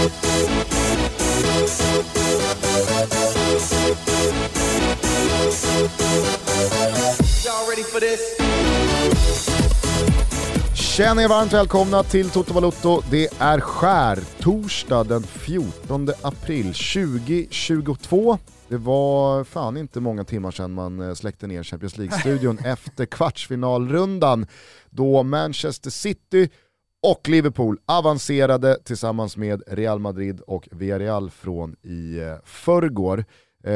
Känner er varmt välkomna till Toto Balotto. Det är torsdag den 14 april 2022. Det var fan inte många timmar sedan man släckte ner Champions League-studion efter kvartsfinalrundan då Manchester City och Liverpool avancerade tillsammans med Real Madrid och Villarreal från i förrgår.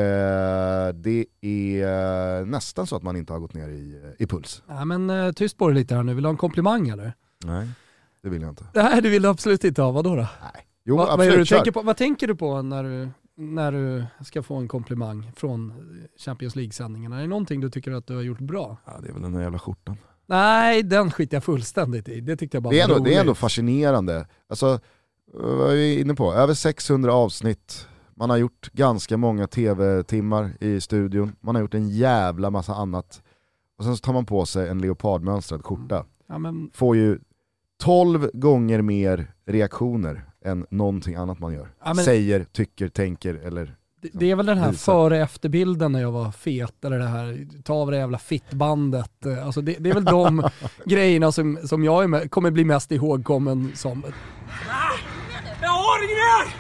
Det är nästan så att man inte har gått ner i puls. Ja, men tyst på det lite här nu. Vill du ha en komplimang eller? Nej, det vill jag inte. Nej, det vill du absolut inte ha. Vadå då? Nej. Jo, absolut. Vad tänker du på när du ska få en komplimang från Champions League-sändningarna? Är det någonting du tycker att du har gjort bra? Ja, det är väl den där jävla skjortan. Nej, den skiter jag fullständigt i. Det tyckte jag bara det är ändå fascinerande. Alltså, vad är vi inne på? Över 600 avsnitt. Man har gjort ganska många tv-timmar i studion. Man har gjort en jävla massa annat. Och sen så tar man på sig en leopardmönstrad skjorta. Ja, men... Får ju 12 gånger mer reaktioner än någonting annat man gör. Ja, men... Säger, tycker, tänker eller... Det är väl den här före-efterbilden när jag var fet, eller det här, ta av det jävla fittbandet. Alltså det är väl de grejerna som jag kommer bli mest ihågkommen som. Jag har ingen mer!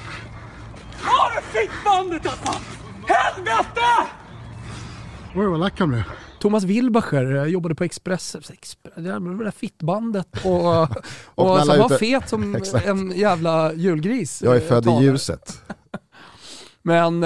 Har du fittbandet alltså? Helvete! Where will that come now? Thomas Wilbacher jobbade på Express, det där fittbandet och som var fet som en jävla julgris. Jag är född i ljuset. Men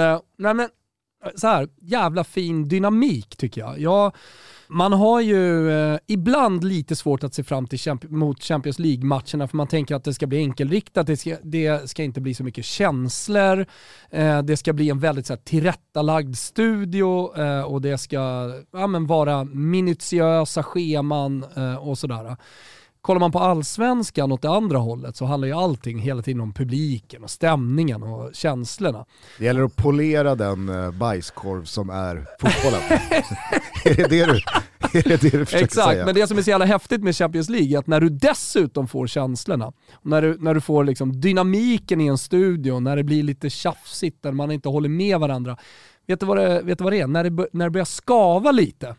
så här, jävla fin dynamik tycker jag. Man har ju ibland lite svårt att se fram till mot Champions League-matcherna för man tänker att det ska bli enkelriktat, det ska inte bli så mycket känslor, det ska bli en väldigt så här, tillrättalagd studio och det ska vara minutiösa scheman och sådär. Kollar man på allsvenskan åt det andra hållet så handlar ju allting hela tiden om publiken och stämningen och känslorna. Det gäller att polera den bajskorv som är fotbollen. Är det du försöker Exakt, säga? men det som är så jävla häftigt med Champions League är att när du dessutom får känslorna, när du får liksom dynamiken i en studio, när det blir lite tjafsigt, där man inte håller med varandra. Vet du vad det är? När det börjar skava lite,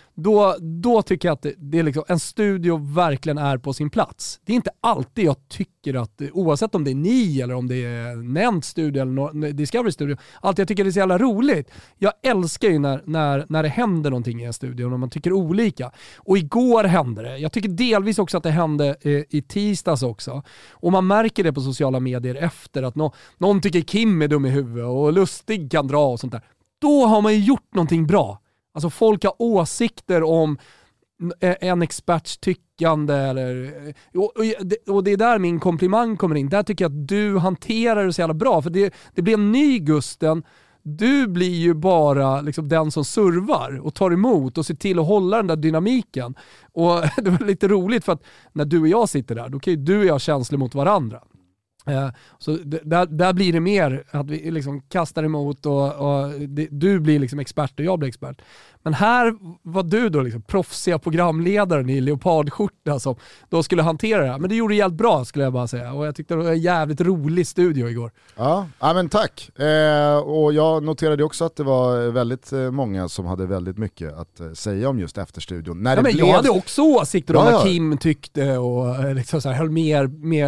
då tycker jag att det är liksom, en studio verkligen är på sin plats. Det är inte alltid jag tycker att, oavsett om det är ni eller om det är nämnt studio eller Discovery Studio, alltid jag tycker det är så jävla roligt. Jag älskar ju när det händer någonting i en studio och man tycker olika. Och igår hände det. Jag tycker delvis också att det hände i tisdags också. Och man märker det på sociala medier efter att någon tycker Kim är dum i huvudet och Lustig kan dra och sånt där. Då har man ju gjort någonting bra. Alltså folk har åsikter om en experts tyckande och det är där min komplimang kommer in. Där tycker jag att du hanterar det så jävla bra, för det blir en ny Gusten. Du blir ju bara liksom den som servar och tar emot och ser till att hålla den där dynamiken. Och det var lite roligt för att när du och jag sitter där, då kan ju du och jag känslor mot varandra. Så där blir det mer att vi liksom kastar emot och du blir liksom expert och jag blir expert. Men här var du då liksom proffsiga programledaren i leopardskjorta som då skulle hantera det här. Men det gjorde jävligt bra skulle jag bara säga. Och jag tyckte det var en jävligt rolig studio igår. Ja men tack. Och jag noterade också att det var väldigt många som hade väldigt mycket att säga om just efterstudion. Jag hade också åsikter om vad Kim tyckte och liksom så här, höll mer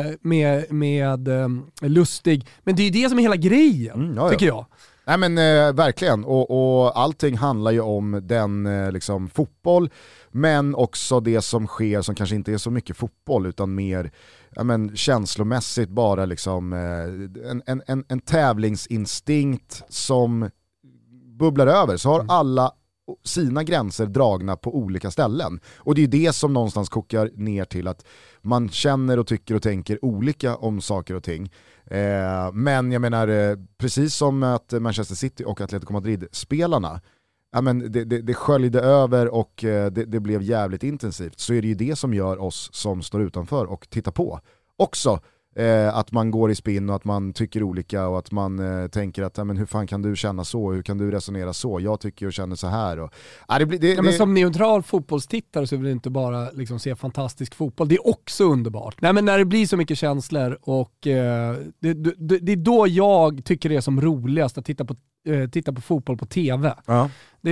med Lustig. Men det är ju det som är hela grejen, tycker jag. Nej men verkligen, och allting handlar ju om den liksom fotboll, men också det som sker som kanske inte är så mycket fotboll utan mer känslomässigt bara liksom en tävlingsinstinkt som bubblar över. Så har alla sina gränser dragna på olika ställen. Och det är det som någonstans kokar ner till att man känner och tycker och tänker olika om saker och ting. Men jag menar, precis som att Manchester City och Atletico Madrid-spelarna, det sköljde över och det blev jävligt intensivt, så är det ju det som gör oss som står utanför och tittar på också Att man går i spinn och att man tycker olika och att man tänker att men hur fan kan du känna så, hur kan du resonera så, jag tycker och känner så här. Och, men som neutral fotbollstittare så vill du inte bara liksom se fantastisk fotboll, det är också underbart. Nej, men när det blir så mycket känslor och det är då jag tycker det är som roligast att titta på fotboll på tv. Ja.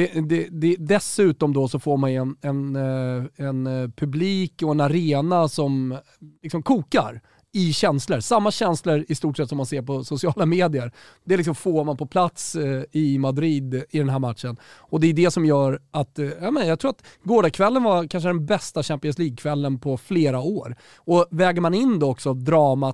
Dessutom då så får man en publik och en arena som liksom kokar i känslor. Samma känslor i stort sett som man ser på sociala medier. Det liksom får man på plats i Madrid i den här matchen. Och det är det som gör att jag tror att gårdagskvällen var kanske den bästa Champions League-kvällen på flera år. Och väger man in då också dramat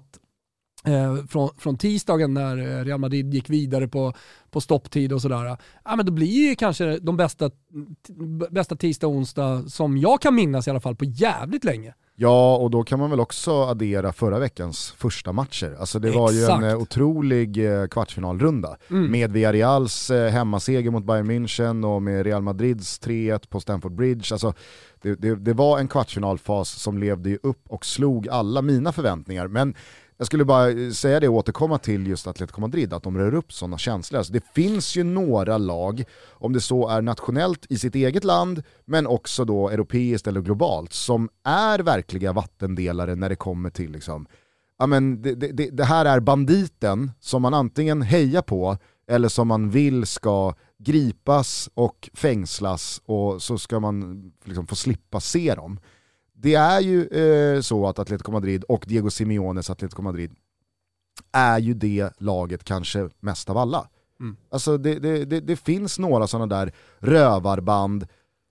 från tisdagen när Real Madrid gick vidare på stopptid och sådär. Men då blir ju kanske de bästa tisdag och onsdag som jag kan minnas i alla fall på jävligt länge. Ja, och då kan man väl också addera förra veckans första matcher. Alltså det var ju en otrolig kvartsfinalrunda med Villarreals hemmaseger mot Bayern München och med Real Madrids 3-1 på Stamford Bridge. Alltså det var en kvartsfinalfas som levde ju upp och slog alla mina förväntningar. Men jag skulle bara säga det och återkomma till just Atletico Madrid, att de rör upp sådana känslor. Alltså det finns ju några lag, om det så är nationellt i sitt eget land, men också då europeiskt eller globalt, som är verkliga vattendelare när det kommer till liksom, det här är banditen som man antingen hejar på eller som man vill ska gripas och fängslas och så ska man liksom få slippa se dem. Det är ju så att Atletico Madrid och Diego Simeones Atletico Madrid är ju det laget kanske mest av alla. Alltså det finns några sådana där rövarband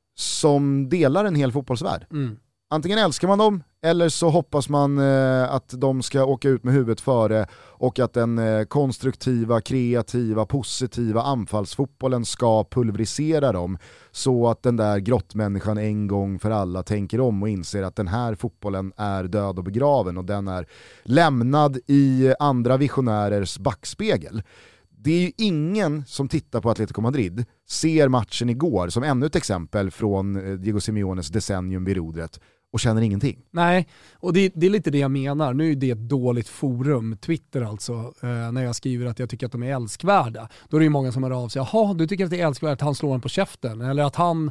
som delar en hel fotbollsvärld. Antingen älskar man dem eller så hoppas man att de ska åka ut med huvudet före och att den konstruktiva, kreativa, positiva anfallsfotbollen ska pulverisera dem så att den där grottmänniskan en gång för alla tänker om och inser att den här fotbollen är död och begraven och den är lämnad i andra visionärers backspegel. Det är ju ingen som tittar på Atletico Madrid ser matchen igår som ännu ett exempel från Diego Simeones decennium vid rodret och känner ingenting. Nej, och det är lite det jag menar. Nu är det ett dåligt forum, Twitter alltså, när jag skriver att jag tycker att de är älskvärda. Då är det ju många som hör av sig, jaha, du tycker att det är älskvärt att han slår en på käften, eller att han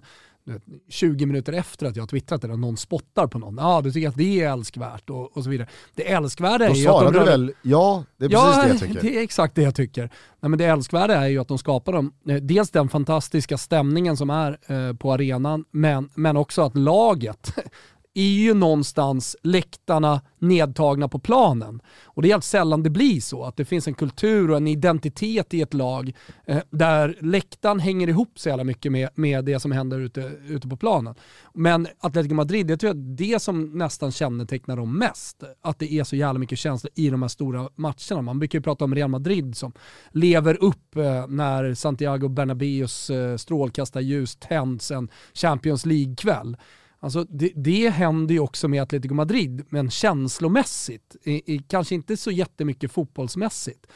20 minuter efter att jag har twittrat eller någon spottar på någon. Ja, du tycker att det är älskvärt och så vidare. Det älskvärda är ju att de väl, ja, det är precis det jag tycker. Det är exakt det jag tycker. Nej, men det älskvärda är ju att de skapar dels den fantastiska stämningen som är på arenan, men också att laget är ju någonstans läktarna nedtagna på planen. Och det är helt sällan det blir så att det finns en kultur och en identitet i ett lag där läktaren hänger ihop så jävla mycket med det som händer ute på planen. Men Atletico Madrid, jag tror att det som nästan kännetecknar dem mest, att det är så jävla mycket känslor i de här stora matcherna. Man brukar ju prata om Real Madrid som lever upp när Santiago Bernabéus strålkastarljus tänds en Champions League-kväll. Alltså det händer ju också med Atletico Madrid, men känslomässigt, kanske inte så jättemycket fotbollsmässigt.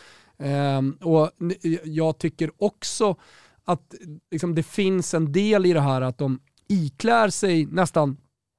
Och jag tycker också att liksom, det finns en del i det här att de iklär sig nästan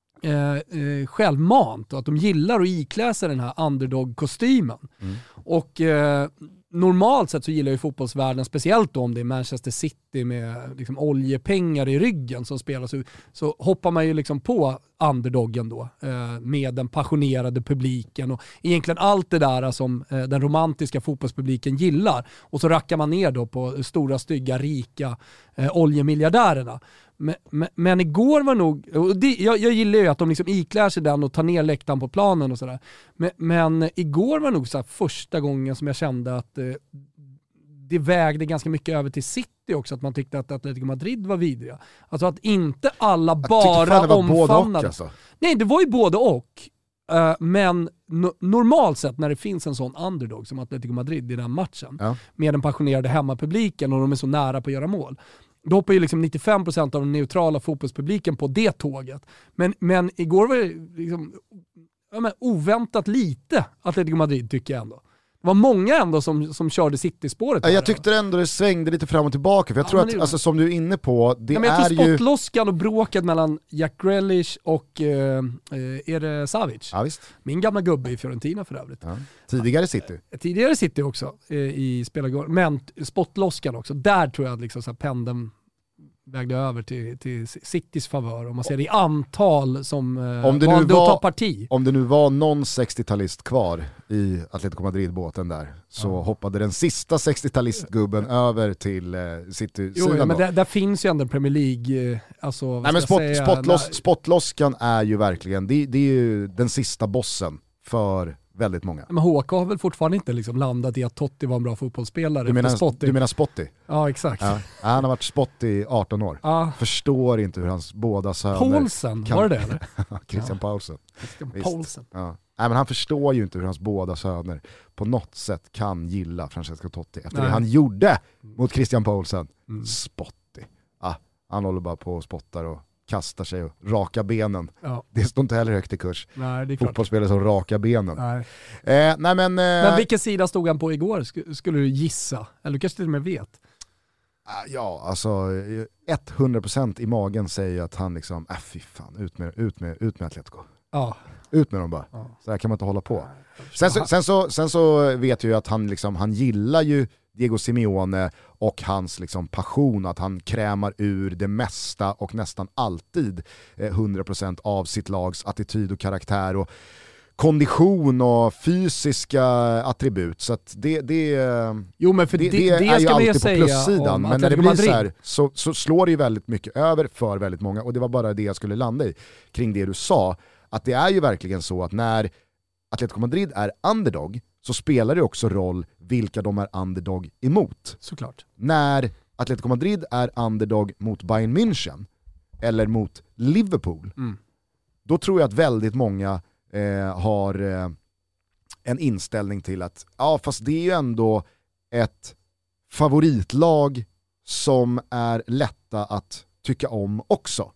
självmant och att de gillar att iklä sig den här underdog-kostymen. Och normalt sett så gillar ju fotbollsvärlden, speciellt om det är Manchester City med liksom oljepengar i ryggen som spelas, så hoppar man ju liksom på underdoggen då med den passionerade publiken och egentligen allt det där som den romantiska fotbollspubliken gillar, och så rackar man ner då på stora, stygga, rika oljemiljardärerna. Men igår var nog, och jag gillar ju att de liksom iklär sig den och tar ner läktaren på planen och sådär. Men igår var nog så här första gången som jag kände att det vägde ganska mycket över till City också, att man tyckte att Atletico Madrid var vidriga. Alltså att inte alla bara omfamnade. Alltså. Nej, det var ju både och. Men normalt sett när det finns en sån underdog som Atletico Madrid i den matchen, med den passionerade hemmapubliken och de är så nära på att göra mål, då hoppar ju liksom 95% av den neutrala fotbollspubliken på det tåget. Men igår var det liksom, oväntat lite Atletico Madrid, tycker jag ändå. Det var många ändå som körde City-spåret. Jag tyckte ändå det svängde lite fram och tillbaka. För jag tror att, alltså, som du är inne på, det är ju... Jag tror spottloskan och bråket mellan Jack Grealish och är det Savic? Ja, visst. Min gamla gubbe i Fiorentina för övrigt. Ja. Tidigare City. Tidigare City också i spelargården. Men spottloskan också. Där tror jag liksom så här pendeln vägde över till Citys favör, om man ser det i antal som valde att ta parti. Om det nu var någon 60-talist kvar i Atletico Madrid-båten där, så hoppade den sista 60-talistgubben över till City-sidan. Jo, men där finns ju ändå Premier League. Alltså, nej, men spottloskan är ju verkligen, det är ju den sista bossen för väldigt många. Men HK har väl fortfarande inte liksom landat i att Totti var en bra fotbollsspelare. Du menar Spotty? Ja, exakt. Ja. Han har varit Spotty i 18 år. Ja. Förstår inte hur hans båda söner... Paulsen, var det eller? Christian Paulsen. Paulsen. Ja. Nej, men han förstår ju inte hur hans båda söner på något sätt kan gilla Francesco Totti efter det han gjorde mot Christian Paulsen. Spotty. Han håller bara på och spottar och kastar sig och raka benen. Ja. Det står inte heller högt i kurs. Nej, det är fotbollsspelare som raka benen. Nej. Men vilken sida stod han på igår? Skulle du gissa? Eller du kanske till och med vet? Ja, alltså 100% i magen säger att han liksom, fy fan, ut med Atletico. Ja. Ut med dem bara. Ja. Så här kan man inte hålla på. Sen så vet jag ju att han gillar ju Diego Simeone och hans liksom passion, att han krämar ur det mesta och nästan alltid 100% av sitt lags attityd och karaktär och kondition och fysiska attribut. Så att det är ju alltid på plussidan. Men när det blir så här så slår det ju väldigt mycket över för väldigt många, och det var bara det jag skulle landa i kring det du sa, att det är ju verkligen så att när Atletico Madrid är underdog så spelar det också roll vilka de är underdog emot. Såklart. När Atletico Madrid är underdog mot Bayern München eller mot Liverpool, då tror jag att väldigt många har en inställning till att fast det är ju ändå ett favoritlag som är lätta att tycka om också.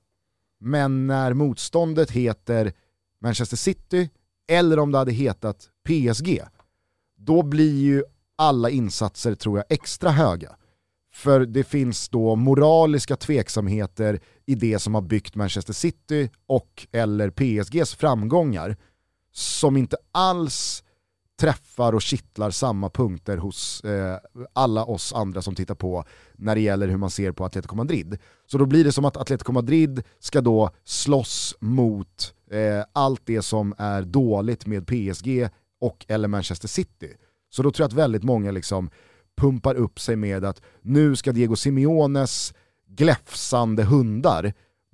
Men när motståndet heter Manchester City eller om det hade hetat PSG, då blir ju alla insatser, tror jag, extra höga. För det finns då moraliska tveksamheter i det som har byggt Manchester City och eller PSGs framgångar som inte alls träffar och kittlar samma punkter hos alla oss andra som tittar på när det gäller hur man ser på Atletico Madrid. Så då blir det som att Atletico Madrid ska då slåss mot allt det som är dåligt med PSG och eller Manchester City. Så då tror jag att väldigt många liksom pumpar upp sig med att nu ska Diego Simeones gläfsande hundar,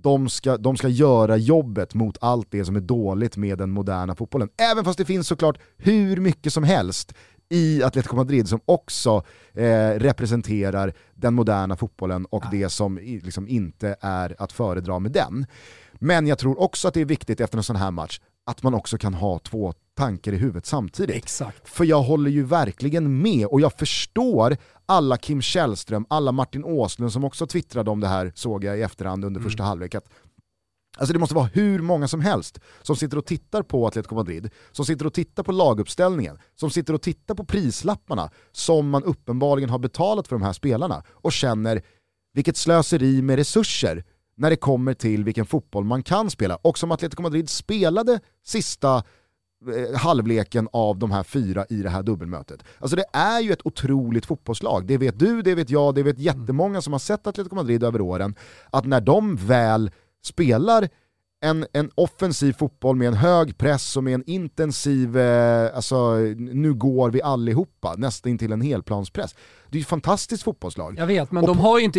de ska göra jobbet mot allt det som är dåligt med den moderna fotbollen. Även fast det finns såklart hur mycket som helst i Atletico Madrid som också representerar den moderna fotbollen och det som liksom inte är att föredra med den. Men jag tror också att det är viktigt efter en sån här match att man också kan ha två tankar i huvudet samtidigt. Exakt. För jag håller ju verkligen med och jag förstår alla Kim Källström, alla Martin Åslund som också twittrade om det här, såg jag i efterhand under första halvlek. Alltså det måste vara hur många som helst som sitter och tittar på Atletico Madrid, som sitter och tittar på laguppställningen, som sitter och tittar på prislapparna som man uppenbarligen har betalat för de här spelarna och känner vilket slöseri med resurser när det kommer till vilken fotboll man kan spela. Och som Atletico Madrid spelade sista halvleken av de här 4 i det här dubbelmötet. Alltså det är ju ett otroligt fotbollslag. Det vet du, det vet jag, det vet jättemånga som har sett Atletico Madrid över åren. Att när de väl spelar en offensiv fotboll med en hög press och med en intensiv, alltså nu går vi allihopa nästan till en helplanspress. Det är ju ett fantastiskt fotbollslag. Jag vet, men de har ju inte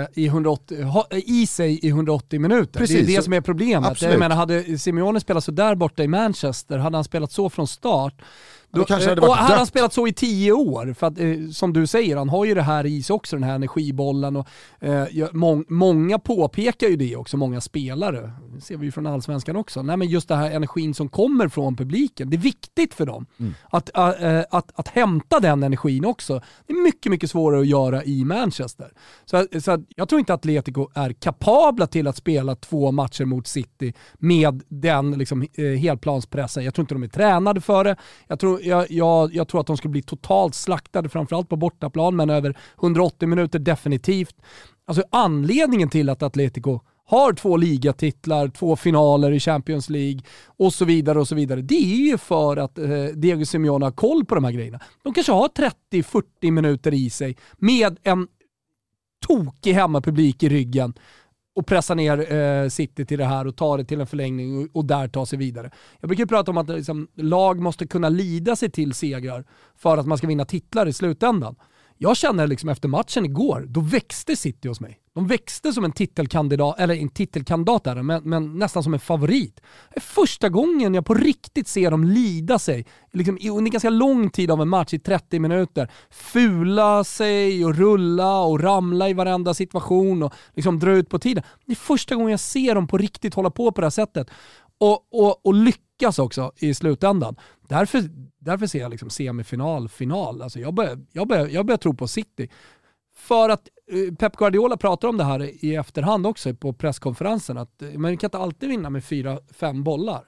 i sig i 180 minuter. Precis, det är det som är problemet. Absolut. Jag menar, hade Simeone spelat så där borta i Manchester, hade han spelat så från start, då kanske och hade han spelat så i 10 år, för att, som du säger, han har ju det här i sig också, den här energibollen, och många påpekar ju det också, många spelare, det ser vi ju från Allsvenskan också. Nej, men just det här energin som kommer från publiken, det är viktigt för dem att hämta den energin också. Det är mycket mycket svårare att göra i Manchester. Så att jag tror inte att Atletico är kapabla till att spela 2 matcher mot City med den liksom, helplanspressen. Jag tror inte de är tränade för det. Jag tror att de ska bli totalt slaktade, framförallt på bortaplan, men över 180 minuter definitivt. Alltså anledningen till att Atletico har 2 ligatitlar, 2 finaler i Champions League och så vidare. Det är ju för att Diego Simeone har koll på de här grejerna. De kanske har 30-40 minuter i sig med en tokig hemmapublik i ryggen och pressa ner City till det här och ta det till en förlängning och där ta sig vidare. Jag brukar prata om att liksom, lag måste kunna lida sig till segrar för att man ska vinna titlar i slutändan. Jag känner liksom efter matchen igår, då växte City hos mig. De växte som en titelkandidat, eller en titelkandidat där, men nästan som en favorit. Det är första gången jag på riktigt ser dem lida sig liksom, under ganska lång tid av en match i 30 minuter. Fula sig och rulla och ramla i varenda situation och liksom dra ut på tiden. Det är första gången jag ser dem på riktigt hålla på det här sättet. Och lyckas också i slutändan. Därför ser jag liksom semifinal, final. Alltså jag börjar tro på City. För att Pep Guardiola pratar om det här i efterhand också på presskonferensen. Att man kan inte alltid vinna med 4-5 bollar.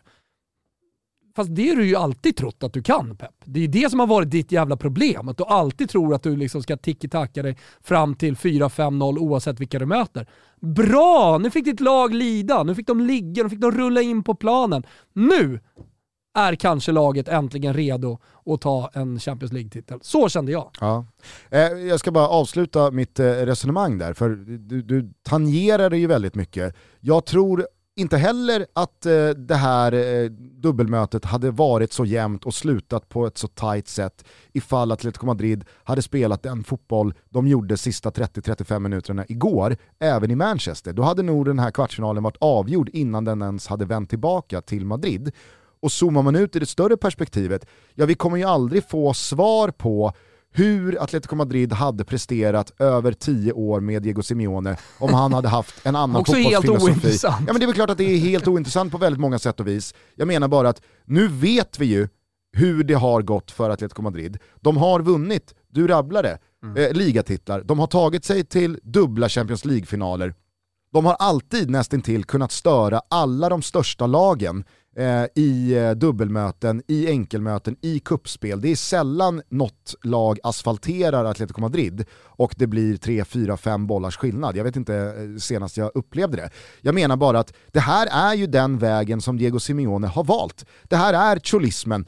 Fast det är du ju alltid trott att du kan, Pep. Det är det som har varit ditt jävla problem. Att du alltid tror att du liksom ska tiki-taka dig fram till 4-5-0 oavsett vilka du möter. Bra! Nu fick ditt lag lida. Nu fick de ligga. Nu fick de rulla in på planen. Nu är kanske laget äntligen redo att ta en Champions League-titel. Så kände jag. Ja. Jag ska bara avsluta mitt resonemang där, för du tangerar det ju väldigt mycket. Jag tror inte heller att det här dubbelmötet hade varit så jämnt och slutat på ett så tajt sätt ifall Atletico Madrid hade spelat den fotboll de gjorde sista 30-35 minuterna igår, även i Manchester. Då hade nog den här kvartsfinalen varit avgjord innan den ens hade vänt tillbaka till Madrid. Och zoomar man ut i det större perspektivet, ja, vi kommer ju aldrig få svar på hur Atletico Madrid hade presterat över 10 år med Diego Simeone om han hade haft en annan fotbollsfilosofi. Ja, men det är väl klart att det är helt ointressant på väldigt många sätt och vis. Jag menar bara att nu vet vi ju hur det har gått för Atletico Madrid. De har vunnit, du rabblade, ligatitlar. De har tagit sig till dubbla Champions League-finaler. De har alltid nästintill kunnat störa alla de största lagen i dubbelmöten, i enkelmöten, i kuppspel. Det är sällan något lag asfalterar Atletico Madrid och det blir 3-4-5 bollars skillnad. Jag vet inte senast jag upplevde det. Jag menar bara att det här är ju den vägen som Diego Simeone har valt. Det här är cholismen.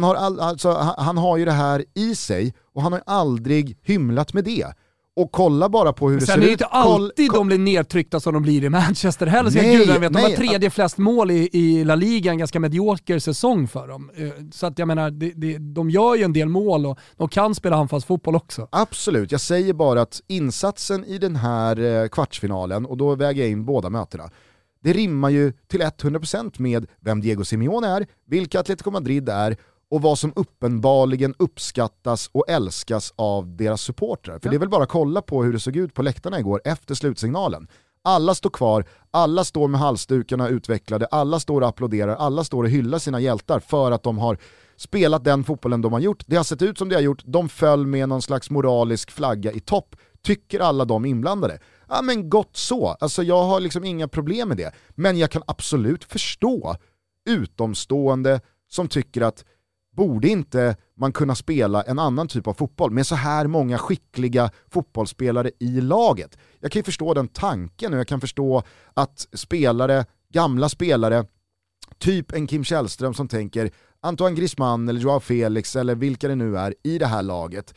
Han har ju det här i sig och han har aldrig hymlat med det. Och kolla bara på hur det ser ut. Sen är det inte alltid de blir nedtryckta som de blir i Manchester heller. De har tredje flest mål i La Liga, en ganska medioker säsong för dem. Så att jag menar, de gör ju en del mål och de kan spela anfallsfotboll också. Absolut, jag säger bara att insatsen i den här kvartsfinalen, och då väger jag in båda mötena, det rimmar ju till 100% med vem Diego Simeone är, vilka Atletico Madrid är och vad som uppenbarligen uppskattas och älskas av deras supportrar. För det är väl bara att kolla på hur det såg ut på läktarna igår efter slutsignalen. Alla står kvar, alla står med halsdukarna utvecklade, alla står och applåderar, alla står och hyllar sina hjältar för att de har spelat den fotbollen de har gjort. Det har sett ut som det har gjort, de föll med någon slags moralisk flagga i topp, tycker alla de inblandade. Ja, men gott så, alltså jag har liksom inga problem med det. Men jag kan absolut förstå utomstående som tycker att borde inte man kunna spela en annan typ av fotboll med så här många skickliga fotbollsspelare i laget? Jag kan ju förstå den tanken och jag kan förstå att gamla spelare, typ en Kim Källström som tänker Antoine Griezmann eller Joao Felix eller vilka det nu är i det här laget.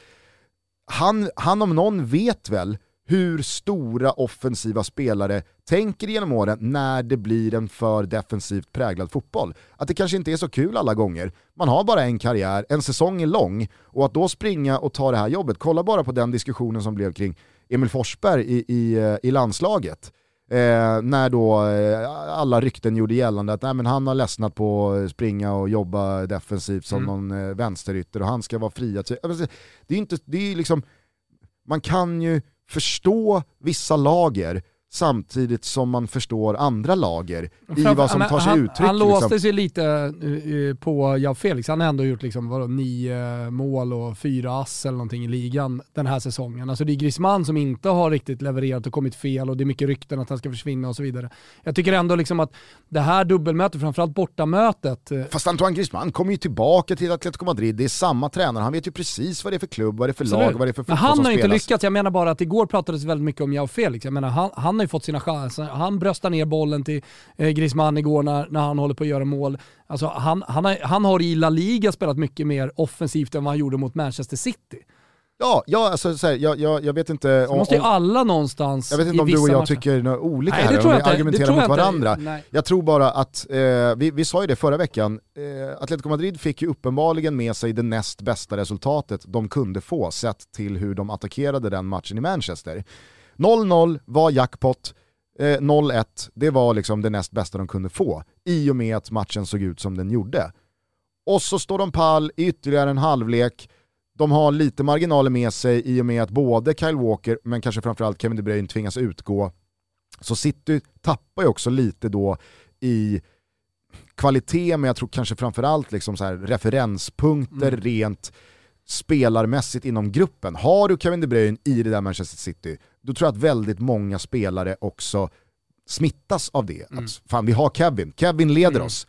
Han om någon vet väl hur stora offensiva spelare tänker genom åren när det blir en för defensivt präglad fotboll. Att det kanske inte är så kul alla gånger. Man har bara en karriär, en säsong är lång, och att då springa och ta det här jobbet. Kolla bara på den diskussionen som blev kring Emil Forsberg i landslaget. När då alla rykten gjorde gällande att men han har ledsnat på att springa och jobba defensivt som någon vänsterytter och han ska vara fri. Det är liksom, man kan ju förstå vissa lager samtidigt som man förstår andra lager i vad som tar sig uttryck. Han låste sig lite på João Felix. Han har ändå gjort 9 mål och 4 ass eller någonting i ligan den här säsongen. Alltså det är Griezmann som inte har riktigt levererat och kommit fel, och det är mycket rykten att han ska försvinna och så vidare. Jag tycker ändå att det här dubbelmötet, framförallt bortamötet... Fast Antoine Griezmann kommer ju tillbaka till Atletico Madrid. Det är samma tränare. Han vet ju precis vad det är för klubb, vad det är för lag, vad det är för fotboll som spelas. Han har inte lyckats. Jag menar bara att igår pratades väldigt mycket om João Felix. Jag menar, han har ju fått sina chanser. Han bröstar ner bollen till Griezmann igår när han håller på att göra mål. Alltså, han har i La Liga spelat mycket mer offensivt än vad han gjorde mot Manchester City. Alltså, så här, jag vet inte så måste ju alla någonstans. Jag vet inte om du och jag tycker något olika här, om vi argumenterar mot varandra. Jag tror bara att, vi sa ju det förra veckan, Atletico Madrid fick ju uppenbarligen med sig det näst bästa resultatet de kunde få, sett till hur de attackerade den matchen i Manchester. 0-0 var jackpot, 0-1 det var det näst bästa de kunde få, i och med att matchen såg ut som den gjorde. Och så står de pall i ytterligare en halvlek. De har lite marginaler med sig i och med att både Kyle Walker, men kanske framförallt Kevin De Bruyne, tvingas utgå. Så City tappar ju också lite då i kvalitet, men jag tror kanske framförallt referenspunkter rent spelarmässigt inom gruppen. Har du Kevin De Bruyne i det där Manchester City, då tror jag att väldigt många spelare också smittas av det. Att fan, vi har Kevin leder oss.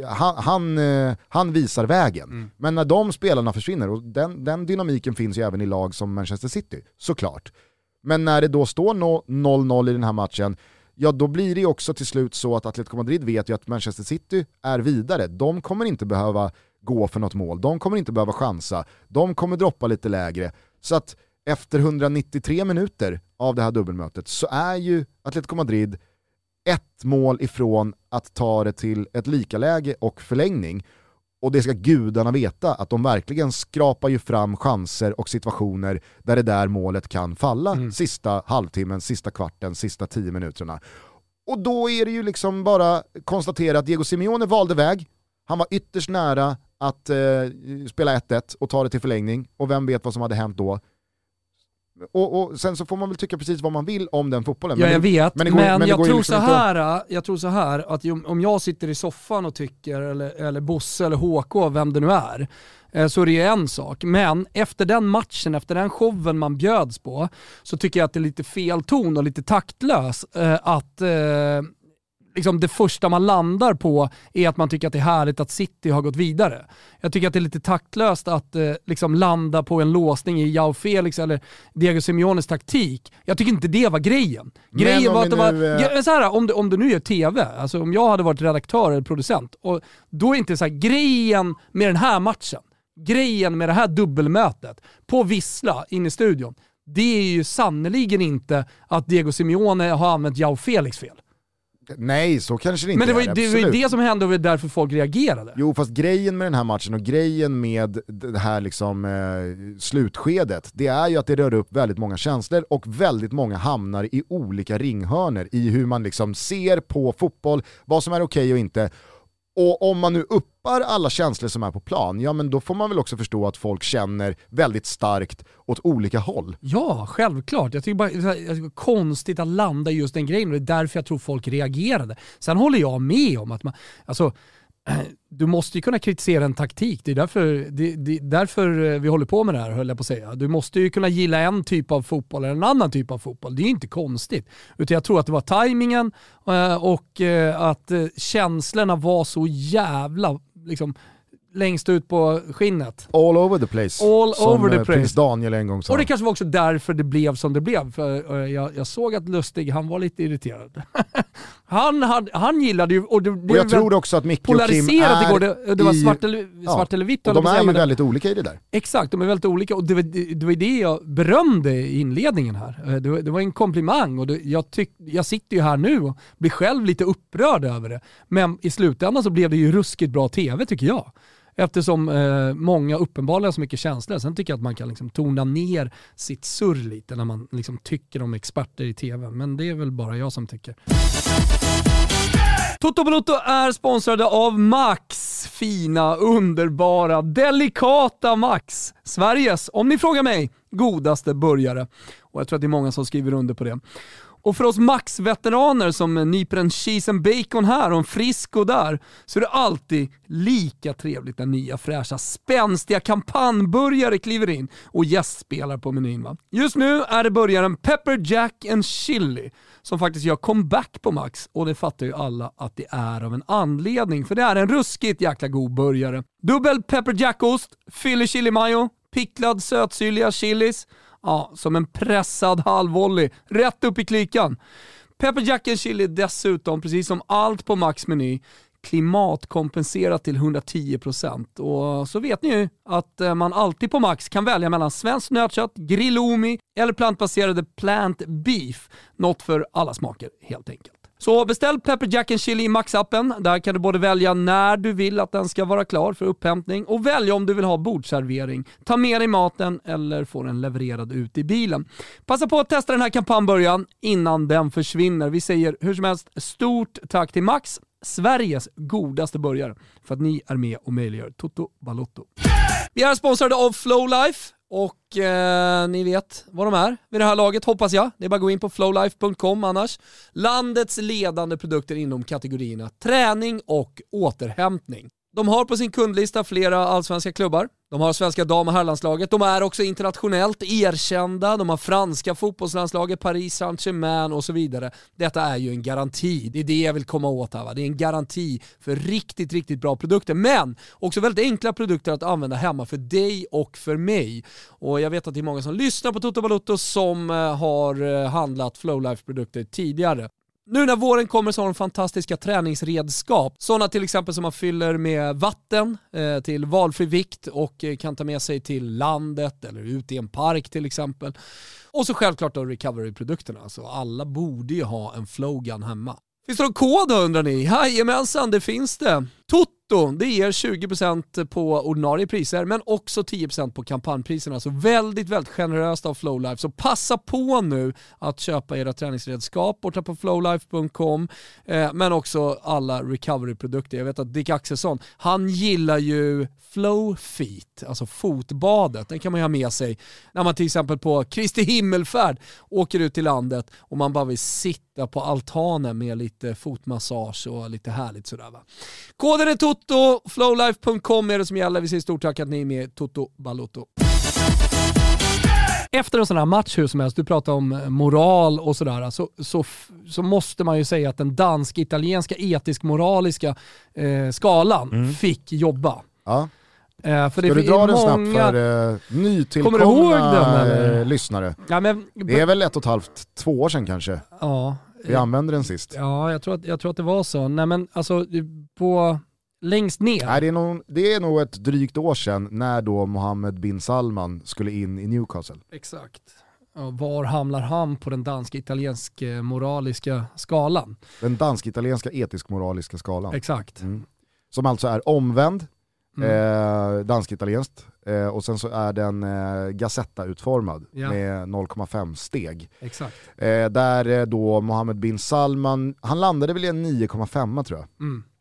Han visar vägen. Men när de spelarna försvinner, och den dynamiken finns ju även i lag som Manchester City, såklart. Men när det då står 0-0 i den här matchen, ja då blir det också till slut så att Atletico Madrid vet ju att Manchester City är vidare. De kommer inte behöva gå för något mål. De kommer inte behöva chansa. De kommer droppa lite lägre. Så att efter 193 minuter av det här dubbelmötet så är ju Atletico Madrid ett mål ifrån att ta det till ett likaläge och förlängning. Och det ska gudarna veta att de verkligen skrapar ju fram chanser och situationer där det där målet kan falla sista halvtimmen, sista kvarten, sista 10 minuterna. Och då är det ju bara konstatera att Diego Simeone valde väg. Han var ytterst nära att spela 1-1 och ta det till förlängning. Och vem vet vad som hade hänt då? Och sen så får man väl tycka precis vad man vill om den fotbollen. Ja, jag vet. Men jag tror så här att om jag sitter i soffan och tycker, eller Bosse eller HK, vem det nu är, så är det ju en sak. Men efter den matchen, efter den showen man bjöds på, så tycker jag att det är lite fel ton och lite taktlös att det första man landar på är att man tycker att det är härligt att City har gått vidare. Jag tycker att det är lite taktlöst att landa på en låsning i João Felix eller Diego Simeones taktik. Jag tycker inte det var grejen. Grejen var att det var... Så här, om du nu gör tv, alltså om jag hade varit redaktör eller producent, och då är inte så här, grejen med den här matchen, grejen med det här dubbelmötet på Vissla in i studion, det är ju sannoliken inte att Diego Simeone har använt João Felix fel. Nej, så kanske det inte är. Men det var ju det som hände och det var därför folk reagerade. Jo, fast grejen med den här matchen och grejen med det här slutskedet, det är ju att det rör upp väldigt många känslor och väldigt många hamnar i olika ringhörner i hur man ser på fotboll, vad som är okej och inte. Och om man nu uppar alla känslor som är på plan, ja men då får man väl också förstå att folk känner väldigt starkt åt olika håll. Ja, självklart. Jag tycker bara det är konstigt att landa i just den grejen, och det är därför jag tror folk reagerade. Sen håller jag med om att du måste ju kunna kritisera en taktik. Det är därför vi håller på med det här, höll jag på att säga. Du måste ju kunna gilla en typ av fotboll eller en annan typ av fotboll. Det är inte konstigt. Utan jag tror att det var tajmingen och att känslorna var så jävla längst ut på skinnet. All over the place. Som prins Daniel en gång sa. Och det kanske var också därför det blev som det blev. För jag såg att Lustig, han var lite irriterad. han gillade ju... Och jag tror också att Micke och Kim är igår. Det var svart eller vitt. Och de är ju väldigt olika i det där. Exakt, de är väldigt olika. Och det var det jag berömde i inledningen här. Det var en komplimang. Och jag sitter ju här nu och blir själv lite upprörd över det. Men i slutändan så blev det ju ruskigt bra tv, tycker jag. Eftersom många uppenbarligen har så mycket känslor. Sen tycker jag att man kan tona ner sitt surr lite när man tycker om experter i tv. Men det är väl bara jag som tycker. Toto Balotto är sponsrade av Max. Fina, underbara, delikata Max. Sveriges, om ni frågar mig, godaste burgare. Och jag tror att det är många som skriver under på det. Och för oss Max-veteraner som nyper en cheese and bacon här och en frisco där, så är det alltid lika trevligt när nya fräscha spänstiga kampanjburgare kliver in och gästspelar på menyn. Va? Just nu är det burgaren Pepper Jack and Chili som faktiskt gör comeback på Max, och det fattar ju alla att det är av en anledning, för det är en ruskigt jäkla god burgare. Dubbel Pepper Jack-ost, Philly chili mayo, picklad sötsyrliga chilis. Ja, som en pressad halvvolley. Rätt upp i klykan. Pepper Jack and Chili dessutom, precis som allt på Max meny, klimatkompenserat till 110%. Och så vet ni ju att man alltid på Max kan välja mellan svensk nötkött, grillumi eller plantbaserade plant beef. Något för alla smaker helt enkelt. Så beställ Pepper Jack and Chili i Max-appen. Där kan du både välja när du vill att den ska vara klar för upphämtning och välja om du vill ha bordservering, ta med dig maten eller få den levererad ut i bilen. Passa på att testa den här kampanjbörjan innan den försvinner. Vi säger hur som helst stort tack till Max, Sveriges godaste burgare, för att ni är med och möjliggör Toto Balotto. Vi är sponsrade av Flowlife. Och ni vet vad de är vid det här laget, hoppas jag. Det är bara att gå in på flowlife.com annars. Landets ledande produkter inom kategorierna träning och återhämtning. De har på sin kundlista flera allsvenska klubbar. De har svenska dam- och herrlandslaget. De är också internationellt erkända. De har franska fotbollslandslaget, Paris Saint-Germain och så vidare. Detta är ju en garanti. Det är det jag vill komma åt här. Va? Det är en garanti för riktigt, riktigt bra produkter. Men också väldigt enkla produkter att använda hemma för dig och för mig. Och jag vet att det är många som lyssnar på Toto Balotto som har handlat Flowlife-produkter tidigare. Nu när våren kommer så har de fantastiska träningsredskap. Sådana till exempel som man fyller med vatten till valfri vikt och kan ta med sig till landet eller ut i en park till exempel. Och så självklart då recovery-produkterna. Alltså alla borde ju ha en Flowgun hemma. Finns det någon kod då, undrar ni? Jajamensan, det finns det. Toto, det ger 20% på ordinarie priser men också 10% på kampanjpriserna. Så väldigt, väldigt generöst av Flowlife. Så passa på nu att köpa era träningsredskap borta på flowlife.com, men också alla recovery-produkter. Jag vet att Dick Axelsson, han gillar ju Flowfeet, alltså fotbadet. Den kan man ju ha med sig när man till exempel på Kristi himmelfärd åker ut till landet och man bara vill sitta på altanen med lite fotmassage och lite härligt sådär, va. Koden är Toto, flowlife.com är det som gäller. Vi säger stort tack att ni är med Toto Balotto. Efter en sån här match, hur som helst, du pratar om moral och sådär, så måste man ju säga att den dansk-italienska etisk-moraliska skalan fick jobba. Ja. För ska det du dra är den många... snabbt för Kommer du ihåg den, nytillkomna eller? lyssnare? Ja, men... Det är väl 1,5-2 år sedan kanske Ja. vi använde den sist. Ja, jag tror att det var så. Nej, men alltså på längst ner. Nej, det är nog ett drygt år sedan när då Mohammed bin Salman skulle in i Newcastle. Exakt. Ja, var hamnar han på den dansk-italienska moraliska skalan? Den dansk-italienska etisk-moraliska skalan. Exakt. Som alltså är omvänd, dansk-italienskt, och sen så är den Gazetta-utformad med 0,5 steg. Exakt. Där då Mohammed bin Salman, han landade väl i en 9,5 tror jag.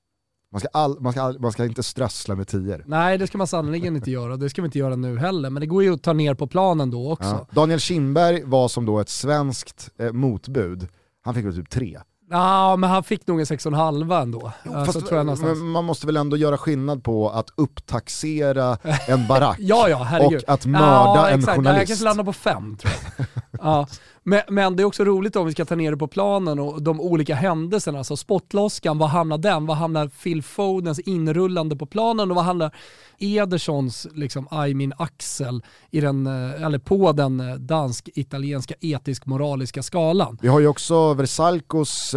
Man ska inte strössla med 10. Nej, det ska man sannoliken inte göra. Det ska vi inte göra nu heller. Men det går ju att ta ner på planen då också. Ja. Daniel Kindberg var som då ett svenskt motbud. Han fick väl typ 3. Ja, men han fick nog en 6,5 ändå. Fast tror jag man måste väl ändå göra skillnad på att upptaxera en barack herregud. och att mörda en exakt. journalist. Jag kanske landar på 5 tror jag. Ja. Men det är också roligt om vi ska ta ner det på planen och de olika händelserna. Alltså spottloskan, vad hamnar den? Vad hamnar Phil Fodens inrullande på planen och vad hamnar Edersons liksom Aymin Axel i den, eller på den dansk-italienska etisk-moraliska skalan? Vi har ju också Versalcos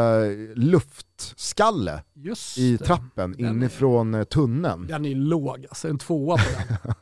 luftskalle i trappen inifrån tunneln. Den är låg, alltså en 2 på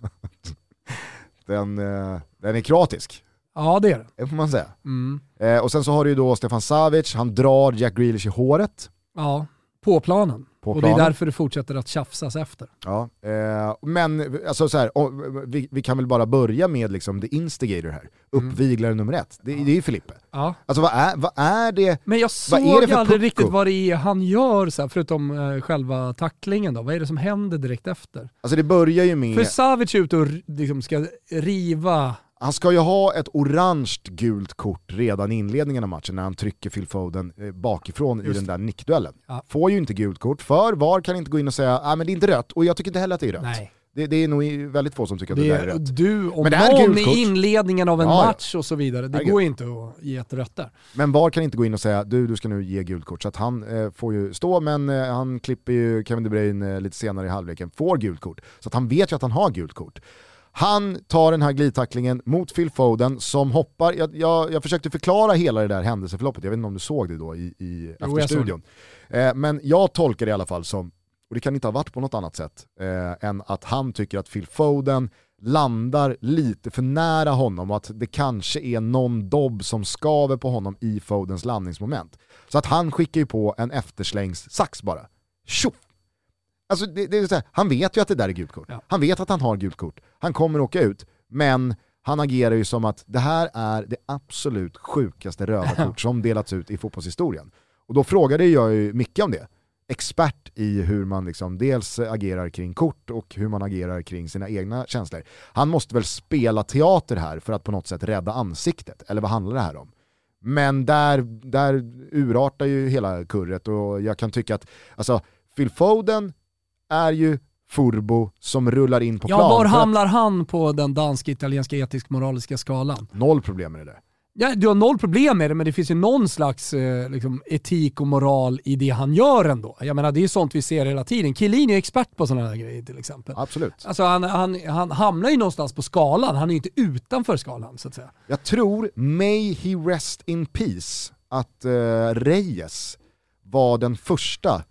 den. Den är kroatisk. Ja, det är det. Det får man säga. Och sen så har du ju då Stefan Savic, han drar Jack Grealish i håret. Ja, på planen. Och det är därför det fortsätter att tjafsas efter. Ja, men alltså så här, vi kan väl bara börja med liksom the instigator här. Uppviglare nummer 1. Det är ju Filippe. Ja. Alltså vad är det? Men jag såg aldrig riktigt vad det är han gör så här, förutom själva tacklingen då. Vad är det som händer direkt efter? Alltså det börjar ju med... För Savic är ute och liksom ska riva Han ska ju ha ett orange gult kort redan i inledningen av matchen när han trycker Phil Foden bakifrån i den där nickduellen. Ja. Får ju inte gult kort, för VAR kan inte gå in och säga men det är inte rött, och jag tycker inte heller att det är rött. Nej. Det är nog väldigt få som tycker att det är rätt. Du och någon i inledningen av en match och så vidare. Det går inte att ge ett rött där. Men VAR kan inte gå in och säga du ska nu ge gult kort. Så att han får ju stå, men han klipper ju Kevin De Bruyne lite senare i halvleken, får gult kort. Så att han vet ju att han har gult kort. Han tar den här glidtacklingen mot Phil Foden som hoppar. Jag försökte förklara hela det där händelseförloppet. Jag vet inte om du såg det då i efterstudion. Men jag tolkar det i alla fall som, och det kan inte ha varit på något annat sätt än att han tycker att Phil Foden landar lite för nära honom och att det kanske är någon dobb som skaver på honom i Fodens landningsmoment. Så att han skickar ju på en efterslängs sax bara. Tjoff! Alltså det är så här, han vet ju att det där är gult kort. Ja. Han vet att han har gult kort. Han kommer åka ut, men han agerar ju som att det här är det absolut sjukaste röda kort som delats ut i fotbollshistorien. Och då frågade jag ju mycket om det. Expert i hur man liksom dels agerar kring kort och hur man agerar kring sina egna känslor. Han måste väl spela teater här för att på något sätt rädda ansiktet, eller vad handlar det här om? Men där urartar ju hela kurret, och jag kan tycka att alltså, Phil Foden är ju furbo som rullar in på plan. Ja, var hamnar han på den dansk-italienska etisk-moraliska skalan? 0 problem med det där. Ja, du har 0 problem med det, men det finns ju någon slags liksom, etik och moral i det han gör ändå. Jag menar, det är sånt vi ser hela tiden. Chiellini är ju expert på sådana här grejer till exempel. Absolut. Alltså han hamnar ju någonstans på skalan. Han är ju inte utanför skalan, så att säga. Jag tror, may he rest in peace, att Reyes var den första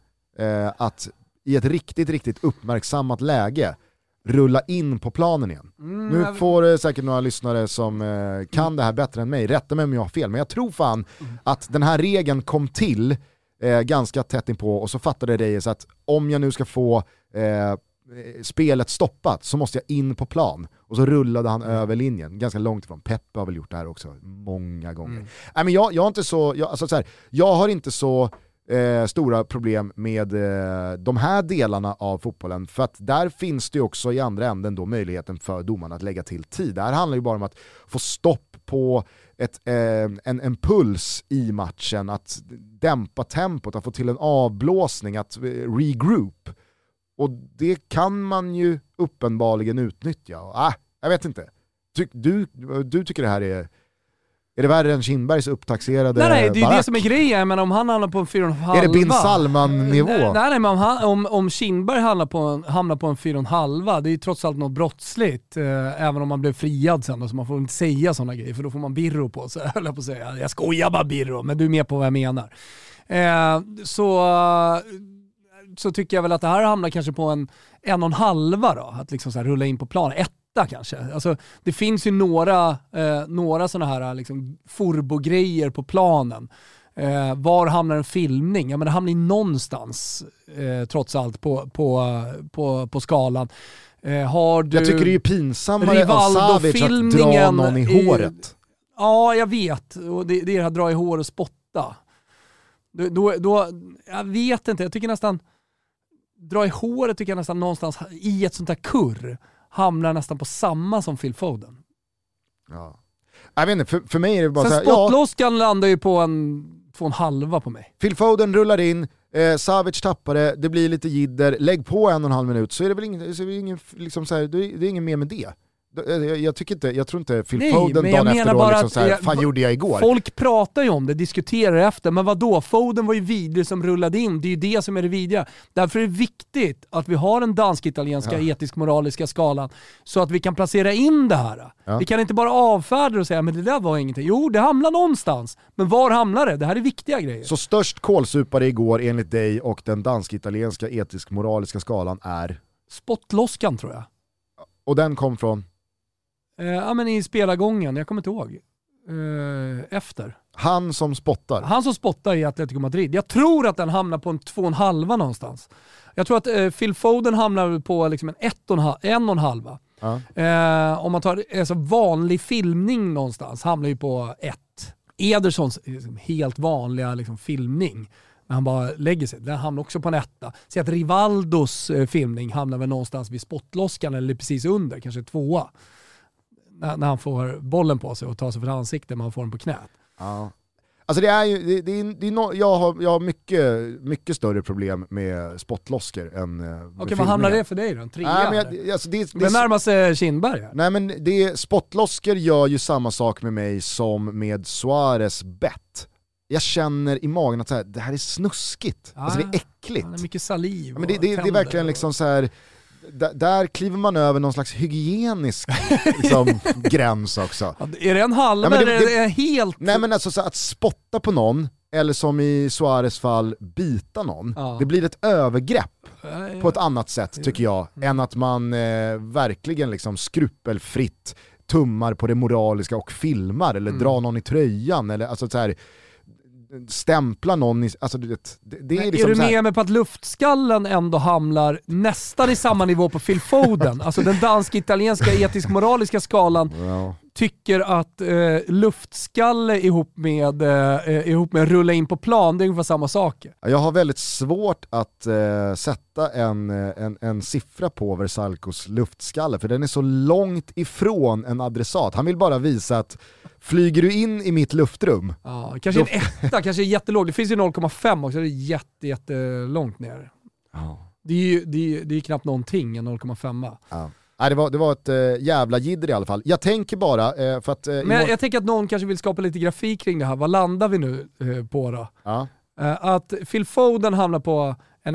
att i ett riktigt uppmärksammat läge rulla in på planen igen. Nu får säkert några lyssnare som kan det här bättre än mig rätta mig om jag har fel, men jag tror fan att den här regeln kom till ganska tätt inpå, och så fattade Reyes att om jag nu ska få spelet stoppat så måste jag in på plan, och så rullade han över linjen ganska långt ifrån. Peppe har väl gjort det här också många gånger. Nej, men jag har inte jag har inte så stora problem med de här delarna av fotbollen, för att där finns det också i andra änden då möjligheten för domarna att lägga till tid. Det här handlar ju bara om att få stopp på en puls i matchen, att dämpa tempot, att få till en avblåsning, att regroup, och det kan man ju uppenbarligen utnyttja. Jag vet inte. Du tycker det här är det värre än Kindbergs upptaxerade Nej, det är barack? det som är grejen, men om han hamnar på en 4,5... Är det Bin Salman-nivå? Nej, men om Kindberg hamnar på en 4,5, det är trots allt något brottsligt, även om man blev friad sen, så man får inte säga sådana grejer, för då får man birro på sig, höll jag på att säga. Jag skojar bara birro, men du är med på vad jag menar. Så tycker jag väl att det här hamnar kanske på en 1,5 då, att liksom så här rulla in på plan. 1 kanske. Alltså, det finns ju några sådana här liksom furbo-grejer på planen. Var hamnar en filmning? Ja, men det hamnar ju någonstans trots allt på skalan. Har du jag tycker det är ju pinsammare av Savic att dra någon i håret. Ja, jag vet. Och det är det här dra i hår och spotta. Då, jag vet inte. Jag tycker nästan dra i håret tycker jag nästan någonstans i ett sånt här kurr hamnar nästan på samma som Phil Foden. Ja. Jag vet inte, för mig är det bara sen så här, spottloskan landar ju på en 2,5 på mig. Phil Foden rullar in, Savic tappar det blir lite jidder, lägg på 1,5 minut, så är det väl ingen liksom så här, det är ingen mer med det. Jag tror inte Phil Foden dagen efter då liksom så här, fan gjorde jag igår. Folk pratar ju om det, diskuterar efter, men vadå? Foden var ju vidrig som rullade in, det är ju det som är det vidriga. Därför är det viktigt att vi har den dansk-italienska etisk-moraliska skalan så att vi kan placera in det här. Ja. Vi kan inte bara avfärda och säga men det där var ingenting. Jo, det hamnar någonstans. Men var hamnar det? Det här är viktiga grejer. Så störst kolsupare igår enligt dig och den dansk-italienska etisk-moraliska skalan är? Spottloskan tror jag. Och den kom från? Ja, men i spelargången, jag kommer inte ihåg. Efter. Han som spottar i Atletico Madrid. Jag tror att den hamnar på en 2,5 någonstans. Jag tror att Phil Foden hamnar på liksom en 1,5. Ja. Om man tar alltså vanlig filmning någonstans hamnar ju på 1. Edersons helt vanliga liksom, filmning. Men han bara lägger sig. Den hamnar också på en 1. Så att Rivaldos filmning hamnar väl någonstans vid spottloskan eller precis under, kanske 2. när han får bollen på sig och tar sig för ansiktet men han får den på knät. Ja. Alltså det är ju, jag har mycket större problem med spottloskor än Okej, vad hamnar det för dig då? En trea? Det närmar sig Kindberg här. Nej, men spottloskor gör ju samma sak med mig som med Suarez bett. Jag känner i magen att så här, det här är snuskigt. Alltså det är äckligt. Det är mycket saliv. Men det är verkligen liksom så här. Där kliver man över någon slags hygienisk liksom, gräns också. Ja, är det en halv eller är det helt... Nej, men alltså så att spotta på någon, eller som i Suarez fall bita någon, det blir ett övergrepp på ett annat sätt tycker jag, än att man verkligen liksom skrupelfritt tummar på det moraliska och filmar, eller drar någon i tröjan, eller alltså så här, stämpla någon i, alltså det är liksom. Är du med mig på att luftskallen ändå hamnar nästan i samma nivå på Phil Foden? Alltså den dansk-italienska etisk-moraliska skalan tycker att luftskalle ihop med rulla in på plan, det är ungefär samma sak. Jag har väldigt svårt att sätta en siffra på Versalcos luftskalle, för den är så långt ifrån en adressat. Han vill bara visa att flyger du in i mitt luftrum? Ja, kanske en etta, kanske jättelåg. Det finns ju 0,5 också, det är jättelångt ner. Ja. Det är ju knappt någonting, en 0,5. Ja. Nej, det var ett jävla jidder i alla fall. Jag tänker bara, för att... Men jag tänker att någon kanske vill skapa lite grafik kring det här. Vad landar vi nu på då? Ja. Att Phil Foden hamnar på en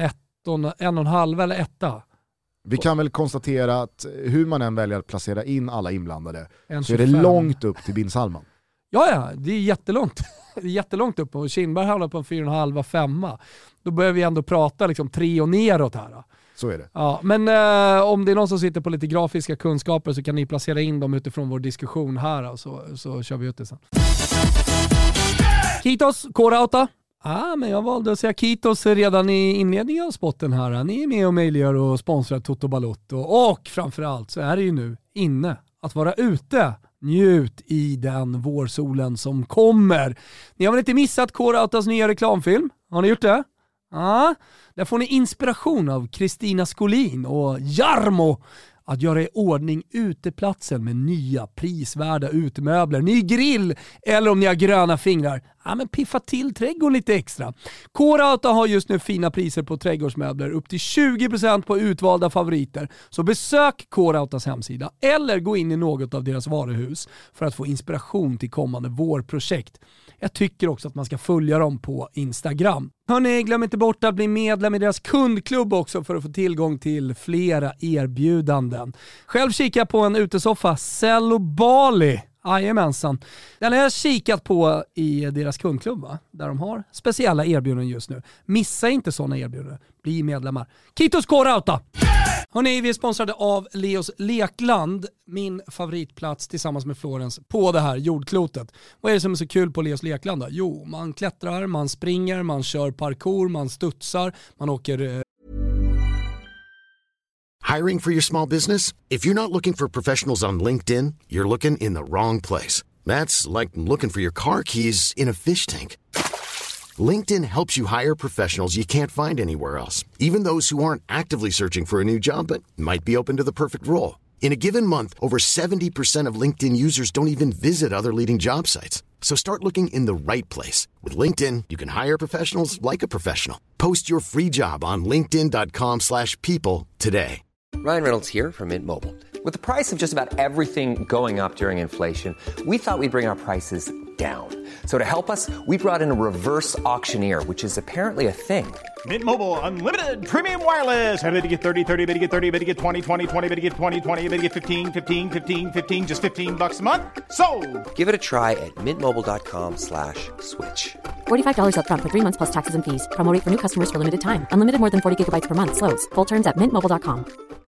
1,5 eller 1. Vi kan väl konstatera att hur man än väljer att placera in alla inblandade så är det 1,25. långt upp till Bin Salman. Ja, det är jättelångt. Det är jättelångt upp och Kindberg hamnar på en 4,5-5. Då börjar vi ändå prata liksom 3 och neråt här. Så är det. Ja, men om det är någon som sitter på lite grafiska kunskaper så kan ni placera in dem utifrån vår diskussion här så kör vi ut det sen. Kitos, K-Rauta. Men jag valde att säga Kitos redan i inledningen av spotten här. Ni är med och möjliggör och sponsrar Toto Balotto. Och framförallt så är det ju nu inne att vara ute. Njut i den vårsolen som kommer. Ni har väl inte missat K-Rautas nya reklamfilm? Har ni gjort det? Ja, där får ni inspiration av Kristina Skolin och Jarmo att göra i ordning uteplatsen med nya prisvärda utemöbler, ny grill eller om ni har gröna fingrar, men piffa till trädgården lite extra. K-Rauta har just nu fina priser på trädgårdsmöbler, upp till 20% på utvalda favoriter. Så besök K-Rautas hemsida eller gå in i något av deras varuhus för att få inspiration till kommande vårprojekt. Jag tycker också att man ska följa dem på Instagram. Hörrni, glöm inte bort att bli medlem i deras kundklubb också för att få tillgång till flera erbjudanden. Själv kikar jag på en utesoffa, Cello Bali. Jajamensan. Den har jag kikat på i deras kundklubb, va? Där de har speciella erbjudanden just nu. Missa inte sådana erbjudanden. Bli medlemmar. Kitos K-Rauta! Hörrni, vi är sponsrade av Leos Lekland, min favoritplats tillsammans med Florens på det här jordklotet. Vad är det som är så kul på Leos Lekland då? Jo, man klättrar, man springer, man kör parkour, man studsar, man åker... Hiring for your small business? If you're not looking for professionals on LinkedIn, you're looking in the wrong place. That's like looking for your car keys in a fish tank. LinkedIn helps you hire professionals you can't find anywhere else, even those who aren't actively searching for a new job but might be open to the perfect role. In a given month, over 70% of LinkedIn users don't even visit other leading job sites. So start looking in the right place. With LinkedIn, you can hire professionals like a professional. Post your free job on linkedin.com/people today. Ryan Reynolds here from Mint Mobile. With the price of just about everything going up during inflation, we thought we'd bring our prices down. So to help us, we brought in a reverse auctioneer, which is apparently a thing. Mint Mobile Unlimited Premium Wireless. How to get 30, 30, bit to get 30, bit to get 20, 20, 20, bit to get 20, 20, bit to get 15, 15, 15, 15, just $15 a month? Sold! Give it a try at mintmobile.com/switch. $45 up front for 3 months plus taxes and fees. Promo rate for new customers for limited time. Unlimited more than 40 gigabytes per month. Slows full terms at mintmobile.com.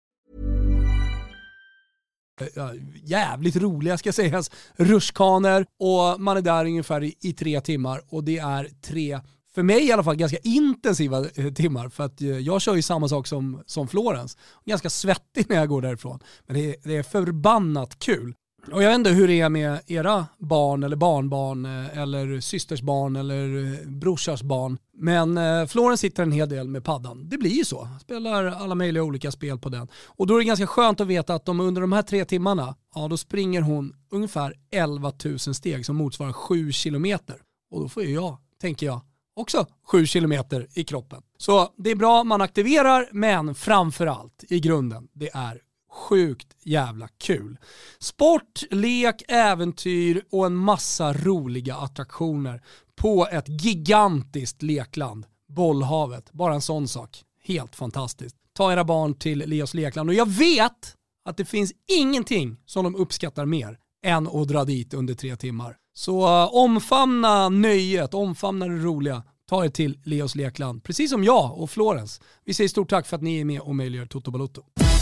Jävligt roliga ska sägas, rutschkanor, och man är där ungefär i 3 timmar, och det är 3, för mig i alla fall, ganska intensiva timmar, för att jag kör ju samma sak som Florens. Ganska svettig när jag går därifrån, men det är förbannat kul. Och jag vet inte hur det är med era barn eller barnbarn eller systers barn eller brorsars barn. Men Florens sitter en hel del med paddan. Det blir ju så. Spelar alla möjliga olika spel på den. Och då är det ganska skönt att veta att under de här 3 timmarna, ja då springer hon ungefär 11 000 steg som motsvarar 7 kilometer. Och då får ju jag, tänker jag, också 7 kilometer i kroppen. Så det är bra, man aktiverar, men framförallt i grunden, det är sjukt jävla kul. Sport, lek, äventyr och en massa roliga attraktioner på ett gigantiskt lekland. Bollhavet, bara en sån sak. Helt fantastiskt. Ta era barn till Leos lekland och jag vet att det finns ingenting som de uppskattar mer än att dra dit under 3 timmar. Så omfamna nöjet, omfamna det roliga. Ta er till Leos lekland, precis som jag och Florens. Vi säger stort tack för att ni är med och möjliggör Toto Balotto.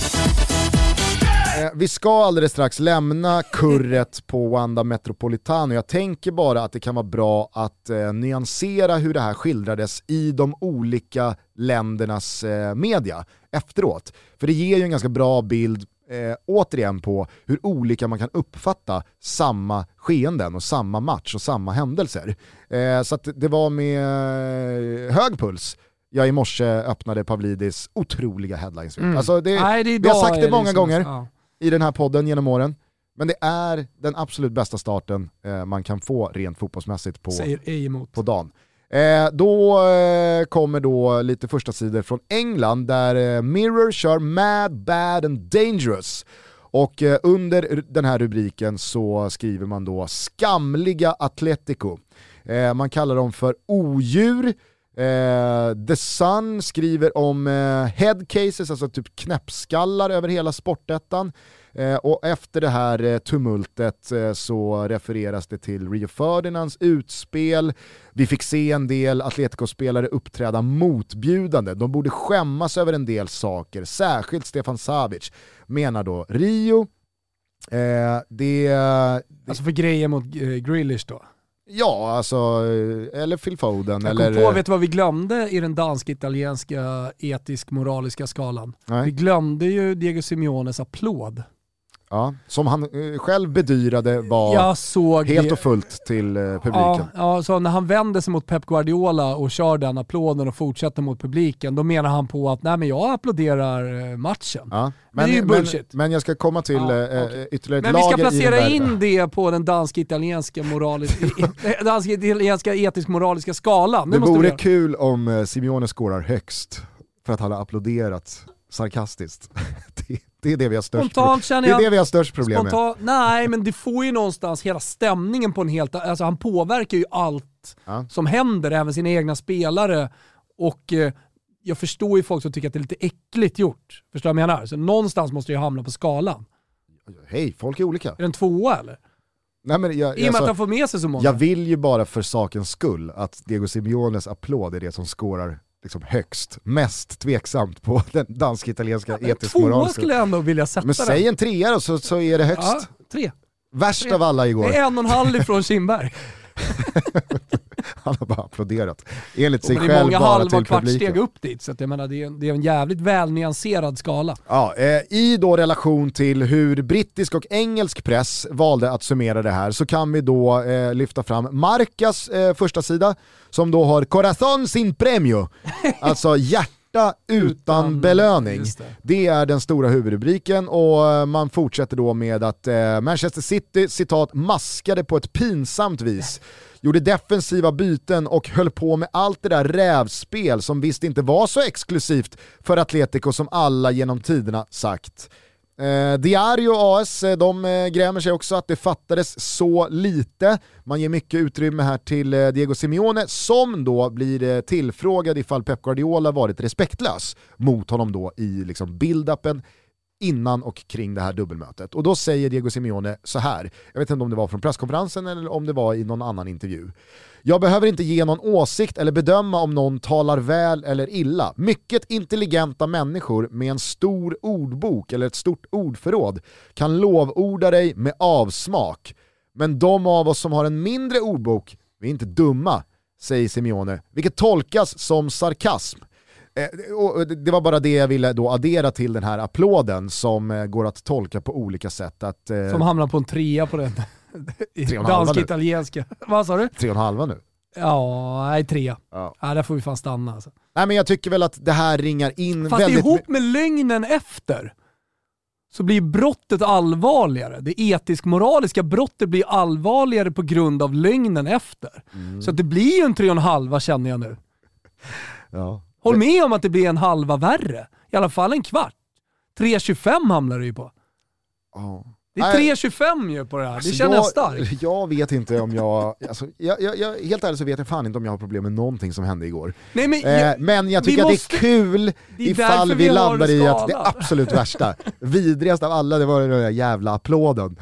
Vi ska alldeles strax lämna kurret på Wanda Metropolitano. Jag tänker bara att det kan vara bra att nyansera hur det här skildrades i de olika ländernas media efteråt. För det ger ju en ganska bra bild återigen på hur olika man kan uppfatta samma skeenden och samma match och samma händelser. Så att det var med hög puls jag i morse öppnade Pavlidis otroliga headlines. Alltså vi har sagt det många gånger i den här podden genom åren, men det är den absolut bästa starten man kan få rent fotbollsmässigt på dagen. Då kommer då lite första sidor från England där Mirror kör Mad, Bad and Dangerous. Och under den här rubriken så skriver man då skamliga Atletico. Man kallar dem för odjur. The Sun skriver om head cases, alltså typ knäppskallar över hela sportettan. Och efter det här tumultet så refereras det till Rio Ferdinands utspel. Vi fick se en del Atletico-spelare uppträda motbjudande. De borde skämmas över en del saker, särskilt Stefan Savic, menar då Rio. Alltså för grejer mot Grealish då? Ja, alltså, eller Phil Foden. Vet du vad vi glömde i den dansk-italienska etisk-moraliska skalan? Nej. Vi glömde ju Diego Simeones applåd. Ja, som han själv bedyrade var helt och fullt till publiken. Ja, så när han vänder sig mot Pep Guardiola och kör den applåden och fortsätter mot publiken, då menar han på att nej, men jag applåderar matchen. Ja, men det är ju bullshit. Men jag ska komma till ytterligare ett lager. Men vi ska placera in det på den dansk-italienska etisk-moraliska skalan. Det vore kul om Simeone skårar högst för att han har applåderat sarkastiskt. Det är det vi har störst problem. Det är det vi har störst problem med. Nej, men det får ju någonstans hela stämningen på en helt... Alltså han påverkar ju allt som händer, även sina egna spelare. Och jag förstår ju folk som tycker att det är lite äckligt gjort. Förstår du vad jag menar? Så någonstans måste jag hamna på skalan. Hej, folk är olika. Är det en 2 eller? Nej, men I och med att han får med sig så många. Jag vill ju bara för sakens skull att Diego Simeones applåd är det som skårar liksom högst, mest tveksamt på den dansk-italienska etisk-moraliska. 2 skulle jag ändå vilja sätta. Men säg en 3 och så är det högst. Ja, 3. Värst 3. av alla igår. Det är 1,5 ifrån Kindberg. Han har bara applåderat. Enligt sig själv bara till publiken. Det är många halva och kvartssteg upp dit, så att jag menar, det är en jävligt välnyanserad skala. Ja, i då relation till hur brittisk och engelsk press valde att summera det här så kan vi då lyfta fram Marcas första sida som då har Corazón sin premio, alltså hjärta utan belöning. Det är den stora huvudrubriken och man fortsätter då med att Manchester City, citat, maskade på ett pinsamt vis. Gjorde defensiva byten och höll på med allt det där rävspel som visst inte var så exklusivt för Atletico som alla genom tiderna sagt. Diario AS, de grämer sig också att det fattades så lite. Man ger mycket utrymme här till Diego Simeone som då blir tillfrågad ifall Pep Guardiola varit respektlös mot honom då i liksom build-upen innan och kring det här dubbelmötet. Och då säger Diego Simeone så här, jag vet inte om det var från presskonferensen eller om det var i någon annan intervju. Jag behöver inte ge någon åsikt eller bedöma om någon talar väl eller illa. Mycket intelligenta människor med en stor ordbok eller ett stort ordförråd kan lovorda dig med avsmak. Men de av oss som har en mindre ordbok, vi är inte dumma, säger Simeone, vilket tolkas som sarkasm. Och det var bara det jag ville då addera till den här applåden som går att tolka på olika sätt. Att, som hamnar på en 3 på den. Dansk-italienska. Vad sa du? 3,5 nu. Ja, nej 3. Ja. Där får vi fan stanna alltså. Nej, men jag tycker väl att det här ringar in fast väldigt... ihop med lögnen efter så blir brottet allvarligare. Det etisk-moraliska brottet blir allvarligare på grund av lögnen efter. Så att det blir ju en 3,5 känner jag nu. Ja. Håll med om att det blir en halva värre. I alla fall en kvart. 3,25 hamnar det ju på. Ja. Det är 3,25 ju på det här. Det känner jag starkt. Jag vet inte om jag... Alltså, jag helt ärligt så vet jag fan inte om jag har problem med någonting som hände igår. Nej, men jag tycker att det är kul ifall vi landar i att det absolut värsta, vidrigast av alla, det var den där jävla applåden.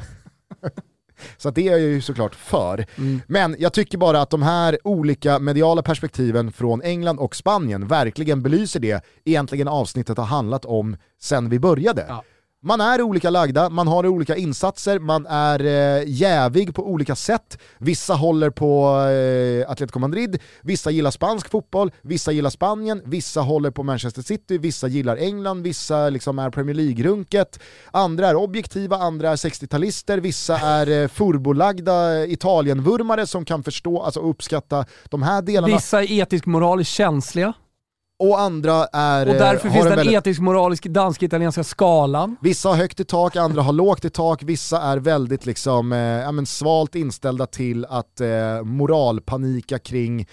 Så att det är jag ju såklart för. Men jag tycker bara att de här olika mediala perspektiven från England och Spanien verkligen belyser det egentligen avsnittet har handlat om sen vi började. Ja. Man är olika lagda, man har olika insatser, man är jävig på olika sätt. Vissa håller på Atletico Madrid, vissa gillar spansk fotboll, vissa gillar Spanien, vissa håller på Manchester City, vissa gillar England, vissa liksom är Premier League-runket, andra är objektiva, andra är 60-talister, vissa är furbolagda Italien-vurmare som kan förstå, alltså uppskatta de här delarna. Vissa är etisk-moraliskt känsliga. Och andra är... Och därför finns den etisk-moralisk dansk-italienska skalan. Vissa har högt i tak, andra har lågt i tak. Vissa är väldigt liksom, svalt inställda till att moralpanika kring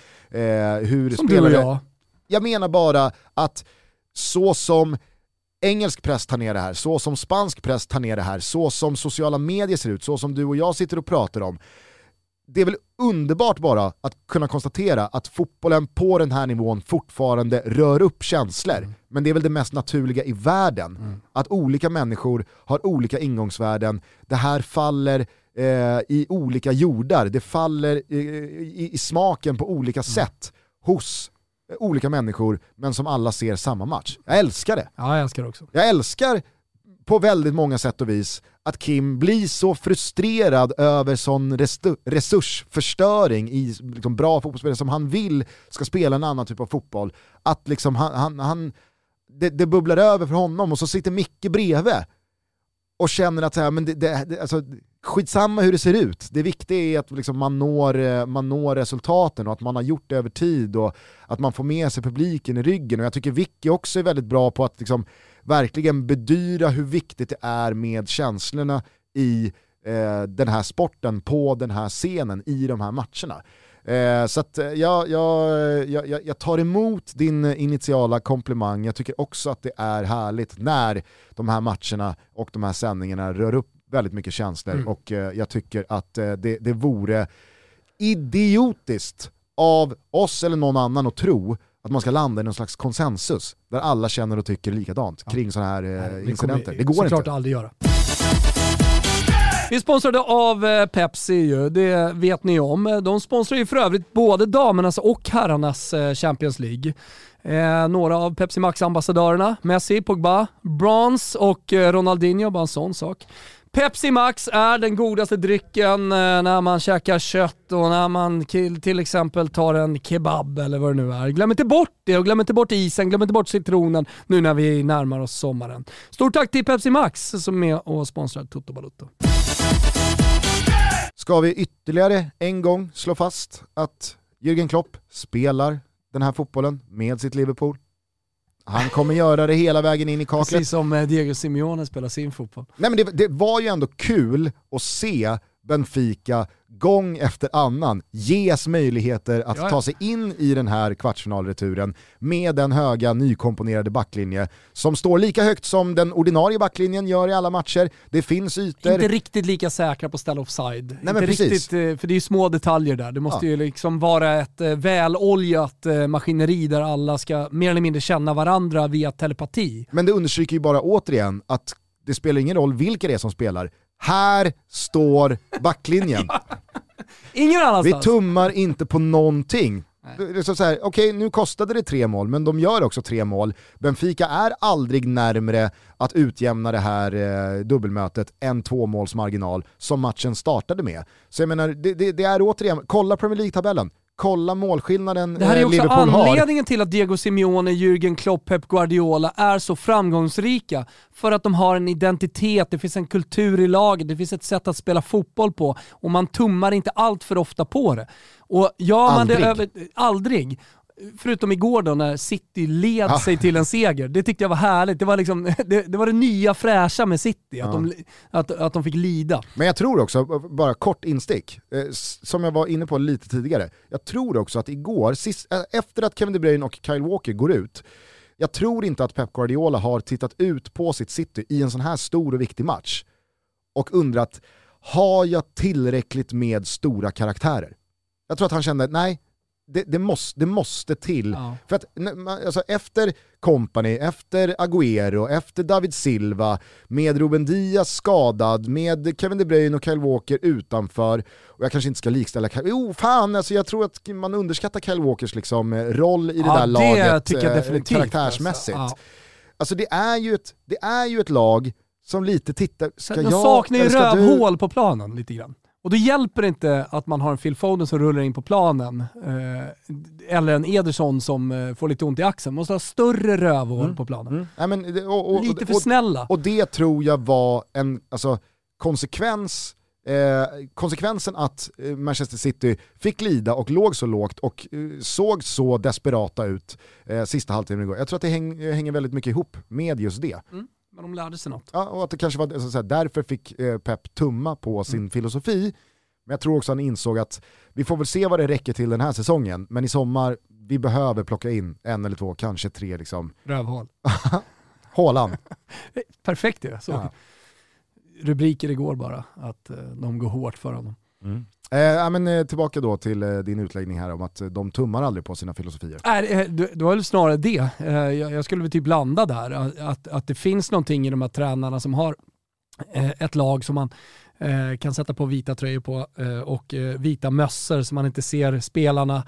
hur som spelare... du och jag. Jag menar bara att så som engelsk press tar ner det här, så som spansk press tar ner det här, så som sociala medier ser ut, så som du och jag sitter och pratar om. Det är väl underbart bara att kunna konstatera att fotbollen på den här nivån fortfarande rör upp känslor. Men det är väl det mest naturliga i världen. Att olika människor har olika ingångsvärden. Det här faller i olika jordar. Det faller i smaken på olika sätt hos olika människor, men som alla ser samma match. Jag älskar det. Ja, jag älskar det också. Jag älskar på väldigt många sätt och vis att Kim blir så frustrerad över sån resursförstöring i liksom bra fotbollsspelare som han vill ska spela en annan typ av fotboll. Att liksom det bubblar över för honom och så sitter Micke bredvid och känner att så här, men alltså, skitsamma hur det ser ut. Det viktiga är att liksom man når resultaten och att man har gjort det över tid och att man får med sig publiken i ryggen. Och jag tycker Vicky också är väldigt bra på att liksom verkligen bedyra hur viktigt det är med känslorna i den här sporten, på den här scenen, i de här matcherna. Så att jag tar emot din initiala komplimang. Jag tycker också att det är härligt när de här matcherna och de här sändningarna rör upp väldigt mycket känslor. Och jag tycker att det vore idiotiskt av oss eller någon annan att tro att man ska landa i någon slags konsensus där alla känner och tycker likadant kring sådana här incidenter. Det går inte. Såklart aldrig göra. Vi är sponsrade av Pepsi ju, det vet ni om. De sponsrar ju för övrigt både damernas och herrarnas Champions League. Några av Pepsi Max-ambassadörerna, Messi, Pogba, Bronze och Ronaldinho, bara en sån sak. Pepsi Max är den godaste drycken när man käkar kött och när man till exempel tar en kebab eller vad det nu är. Glöm inte bort det och glöm inte bort isen, glöm inte bort citronen nu när vi närmar oss sommaren. Stort tack till Pepsi Max som är och sponsrar Toto Balotto. Ska vi ytterligare en gång slå fast att Jürgen Klopp spelar den här fotbollen med sitt Liverpool? Han kommer göra det hela vägen in i kaklet. Precis som Diego Simeone spelar sin fotboll. Nej, men det var ju ändå kul att se Benfica gång efter annan ges möjligheter att ta sig in i den här kvartsfinalreturen med den höga nykomponerade backlinje som står lika högt som den ordinarie backlinjen gör i alla matcher. Det finns ytor. Inte riktigt lika säkra på ställa offside. Nej, men precis. Riktigt, för det är ju små detaljer där. Det måste ju liksom vara ett väloljat maskineri där alla ska mer eller mindre känna varandra via telepati. Men det understryker ju bara återigen att det spelar ingen roll vilka det är som spelar. Här står backlinjen. Ingen annanstans. Vi tummar inte på någonting. Okej, nu kostade det 3 mål, men de gör också 3 mål. Benfica är aldrig närmare att utjämna det här dubbelmötet än 2 måls marginal som matchen startade med. Så jag menar, det är återigen, kolla Premier League-tabellen. kolla målskillnaden Det här är också Liverpool har. anledningen till att Diego Simeone, Jürgen Klopp, Pep Guardiola är så framgångsrika. För att de har en identitet, det finns en kultur i laget, det finns ett sätt att spela fotboll på och man tummar inte allt för ofta på det. Och aldrig. Förutom igår då när City led sig till en seger. Det tyckte jag var härligt. Det var liksom det var det nya fräscha med City, att de fick lida. Men jag tror också, bara kort instick, som jag var inne på lite tidigare, jag tror också att igår, efter att Kevin De Bruyne och Kyle Walker går ut, jag tror inte att Pep Guardiola har tittat ut på sitt City i en sån här stor och viktig match och undrat, har jag tillräckligt med stora karaktärer? Jag tror att han kände, nej, det måste till. Ja. För att alltså, efter Kompany, efter Agüero, efter David Silva, med Ruben Diaz skadad, med Kevin De Bruyne och Kyle Walker utanför, och jag kanske inte ska likställa alltså, jag tror att man underskattar Kyle Walkers liksom, roll i det där laget karaktärsmässigt. Alltså det är ju ett lag som lite tittar, de saknar ju rövhål på planen lite grann. Och då hjälper det inte att man har en Phil Foden som rullar in på planen eller en Ederson som får lite ont i axeln. Man måste ha större rövhål på planen. Ja, men, lite för snälla. Och det tror jag var en konsekvensen att Manchester City fick lida och låg så lågt och såg så desperata ut sista halvtimmen igår. Jag tror att det hänger väldigt mycket ihop med just det. Men de lärde sig något. Ja, och att det kanske var så därför fick Pep tumma på sin filosofi. Men jag tror också att han insåg att vi får väl se vad det räcker till den här säsongen, men i sommar vi behöver plocka in 1 eller 2, kanske 3 liksom. Rövhål. Hålan. Perfekt det. Så. Ja. Rubriker igår bara, att de går hårt för honom. Men tillbaka då till din utläggning här om att de tummar aldrig på sina filosofier. Det var väl snarare det. Jag skulle väl typ landa där. Att det finns någonting i de här tränarna som har ett lag som man kan sätta på vita tröjor på och vita mössor så man inte ser spelarna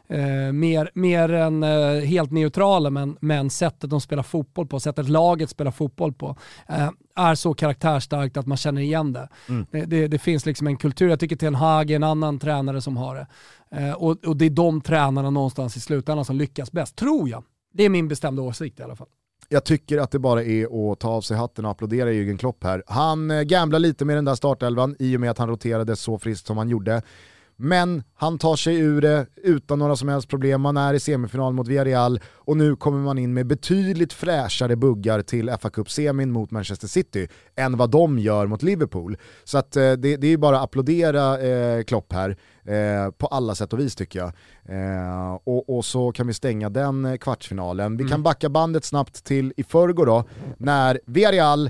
mer än helt neutrala, men sättet de spelar fotboll på, sättet laget spelar fotboll på är så karaktärstarkt att man känner igen det. Det finns liksom en kultur. Jag tycker Ten Hag är en annan tränare som har det. Och det är de tränarna någonstans i slutändan som lyckas bäst, tror jag. Det är min bestämda åsikt i alla fall. Jag tycker att det bara är att ta av sig hatten och applådera Jürgen Klopp här. Han gamblar lite med den där startelvan i och med att han roterade så friskt som han gjorde. Men han tar sig ur det utan några som helst problem. Man är i semifinal mot Villarreal och nu kommer man in med betydligt fräschare buggar till FA Cup-semin mot Manchester City än vad de gör mot Liverpool. Så att det är bara att applådera Klopp här på alla sätt och vis tycker jag. Och så kan vi stänga den kvartsfinalen. Vi kan backa bandet snabbt till i förrgår då, när Villarreal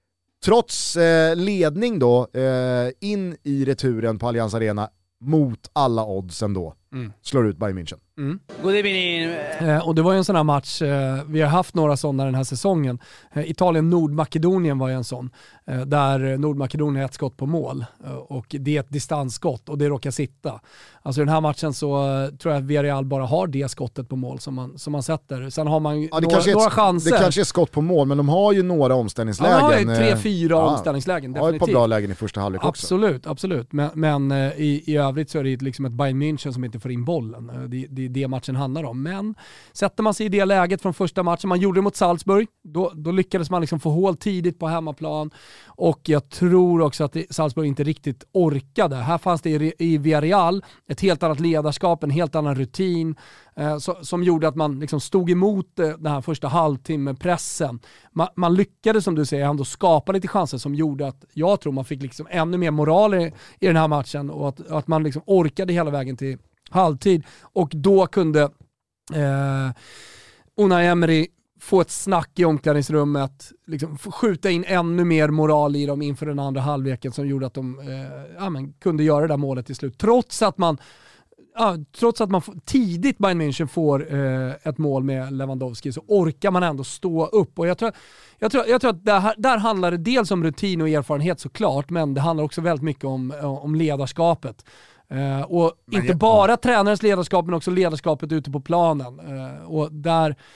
trots ledning då in i returen på Allianz Arena mot alla odds ändå slår ut Bayern München. God evening. Och det var ju en sån här match, vi har haft några sådana den här säsongen. Italien-Nordmakedonien var ju en sån, där Nordmakedonien har ett skott på mål och det är ett distansskott och det råkar sitta. Alltså i den här matchen så tror jag att Villarreal bara har det skottet på mål som man sätter. Sen har man några chanser. Det kanske är skott på mål, men de har ju några omställningslägen. Ja, de har ju 3-4 omställningslägen, definitivt. Ja, ett par bra lägen i första halvlek också. Absolut. Men i övrigt så är det liksom ett Bayern München som inte får in bollen. Det är det matchen handlar om. Men sätter man sig i det läget från första matchen, man gjorde det mot Salzburg, då lyckades man liksom få hål tidigt på hemmaplan och jag tror också att Salzburg inte riktigt orkade. Här fanns det i Villarreal ett helt annat ledarskap, en helt annan rutin som gjorde att man liksom stod emot den här första halvtimme-pressen. Man lyckades, som du säger, ändå skapa lite chanser som gjorde att jag tror man fick liksom ännu mer moral i den här matchen och att man liksom orkade hela vägen till halvtid och då kunde Unai Emery få ett snack i omklädningsrummet, liksom skjuta in ännu mer moral i dem inför den andra halvleken som gjorde att de kunde göra det där målet till slut. Trots att man tidigt Bayern München får ett mål med Lewandowski så orkar man ändå stå upp. Och jag tror att där handlar det dels om rutin och erfarenhet såklart, men det handlar också väldigt mycket om ledarskapet. Och inte bara tränarens ledarskap men också ledarskapet ute på planen. Och där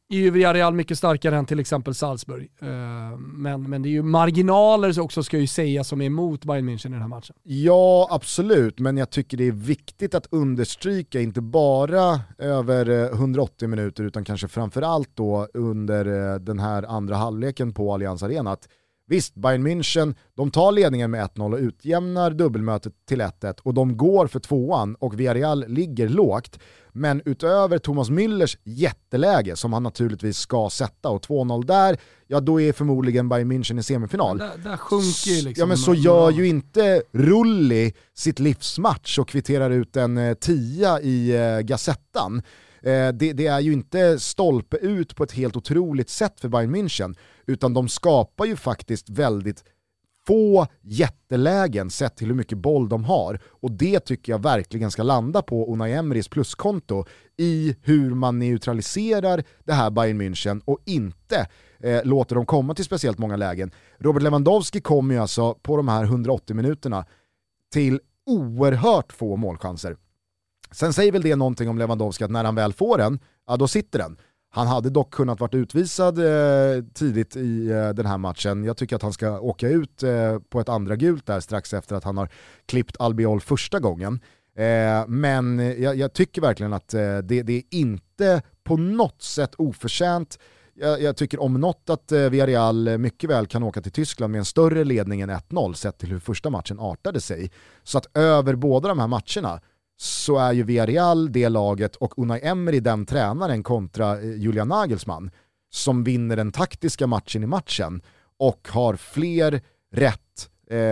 är ju Villarreal mycket starkare än till exempel Salzburg. Men det är ju marginaler som också ska ju säga som är emot Bayern München i den här matchen. Ja, absolut, men jag tycker det är viktigt att understryka, inte bara över 180 minuter utan kanske framförallt då under den här andra halvleken på Allianz Arena, att visst, Bayern München, de tar ledningen med 1-0 och utjämnar dubbelmötet till 1-1 och de går för 2:an och Villarreal ligger lågt. Men utöver Thomas Müllers jätteläge som han naturligtvis ska sätta och 2-0 där, ja då är förmodligen Bayern München i semifinal. Där sjunker ju liksom. Ja, men så gör ju inte Rulli sitt livsmatch och kvitterar ut en 10 i Gazettan. Det är ju inte stolpe ut på ett helt otroligt sätt för Bayern München, utan de skapar ju faktiskt väldigt få jättelägen sett till hur mycket boll de har, och det tycker jag verkligen ska landa på Unai Emerys pluskonto i hur man neutraliserar det här Bayern München och inte låter dem komma till speciellt många lägen. Robert Lewandowski kommer ju alltså på de här 180 minuterna till oerhört få målchanser. Sen säger väl det någonting om Lewandowski att när han väl får den, ja då sitter den. Han hade dock kunnat varit utvisad tidigt i den här matchen. Jag tycker att han ska åka ut på ett andra gult där strax efter att han har klippt Albiol första gången. Men jag tycker verkligen att det är inte på något sätt oförtjänt. Jag tycker om något att Villarreal mycket väl kan åka till Tyskland med en större ledning än 1-0 sett till hur första matchen artade sig. Så att över båda de här matcherna så är ju Villarreal det laget och Unai Emery den tränaren kontra Julian Nagelsmann som vinner den taktiska matchen i matchen och har fler rätt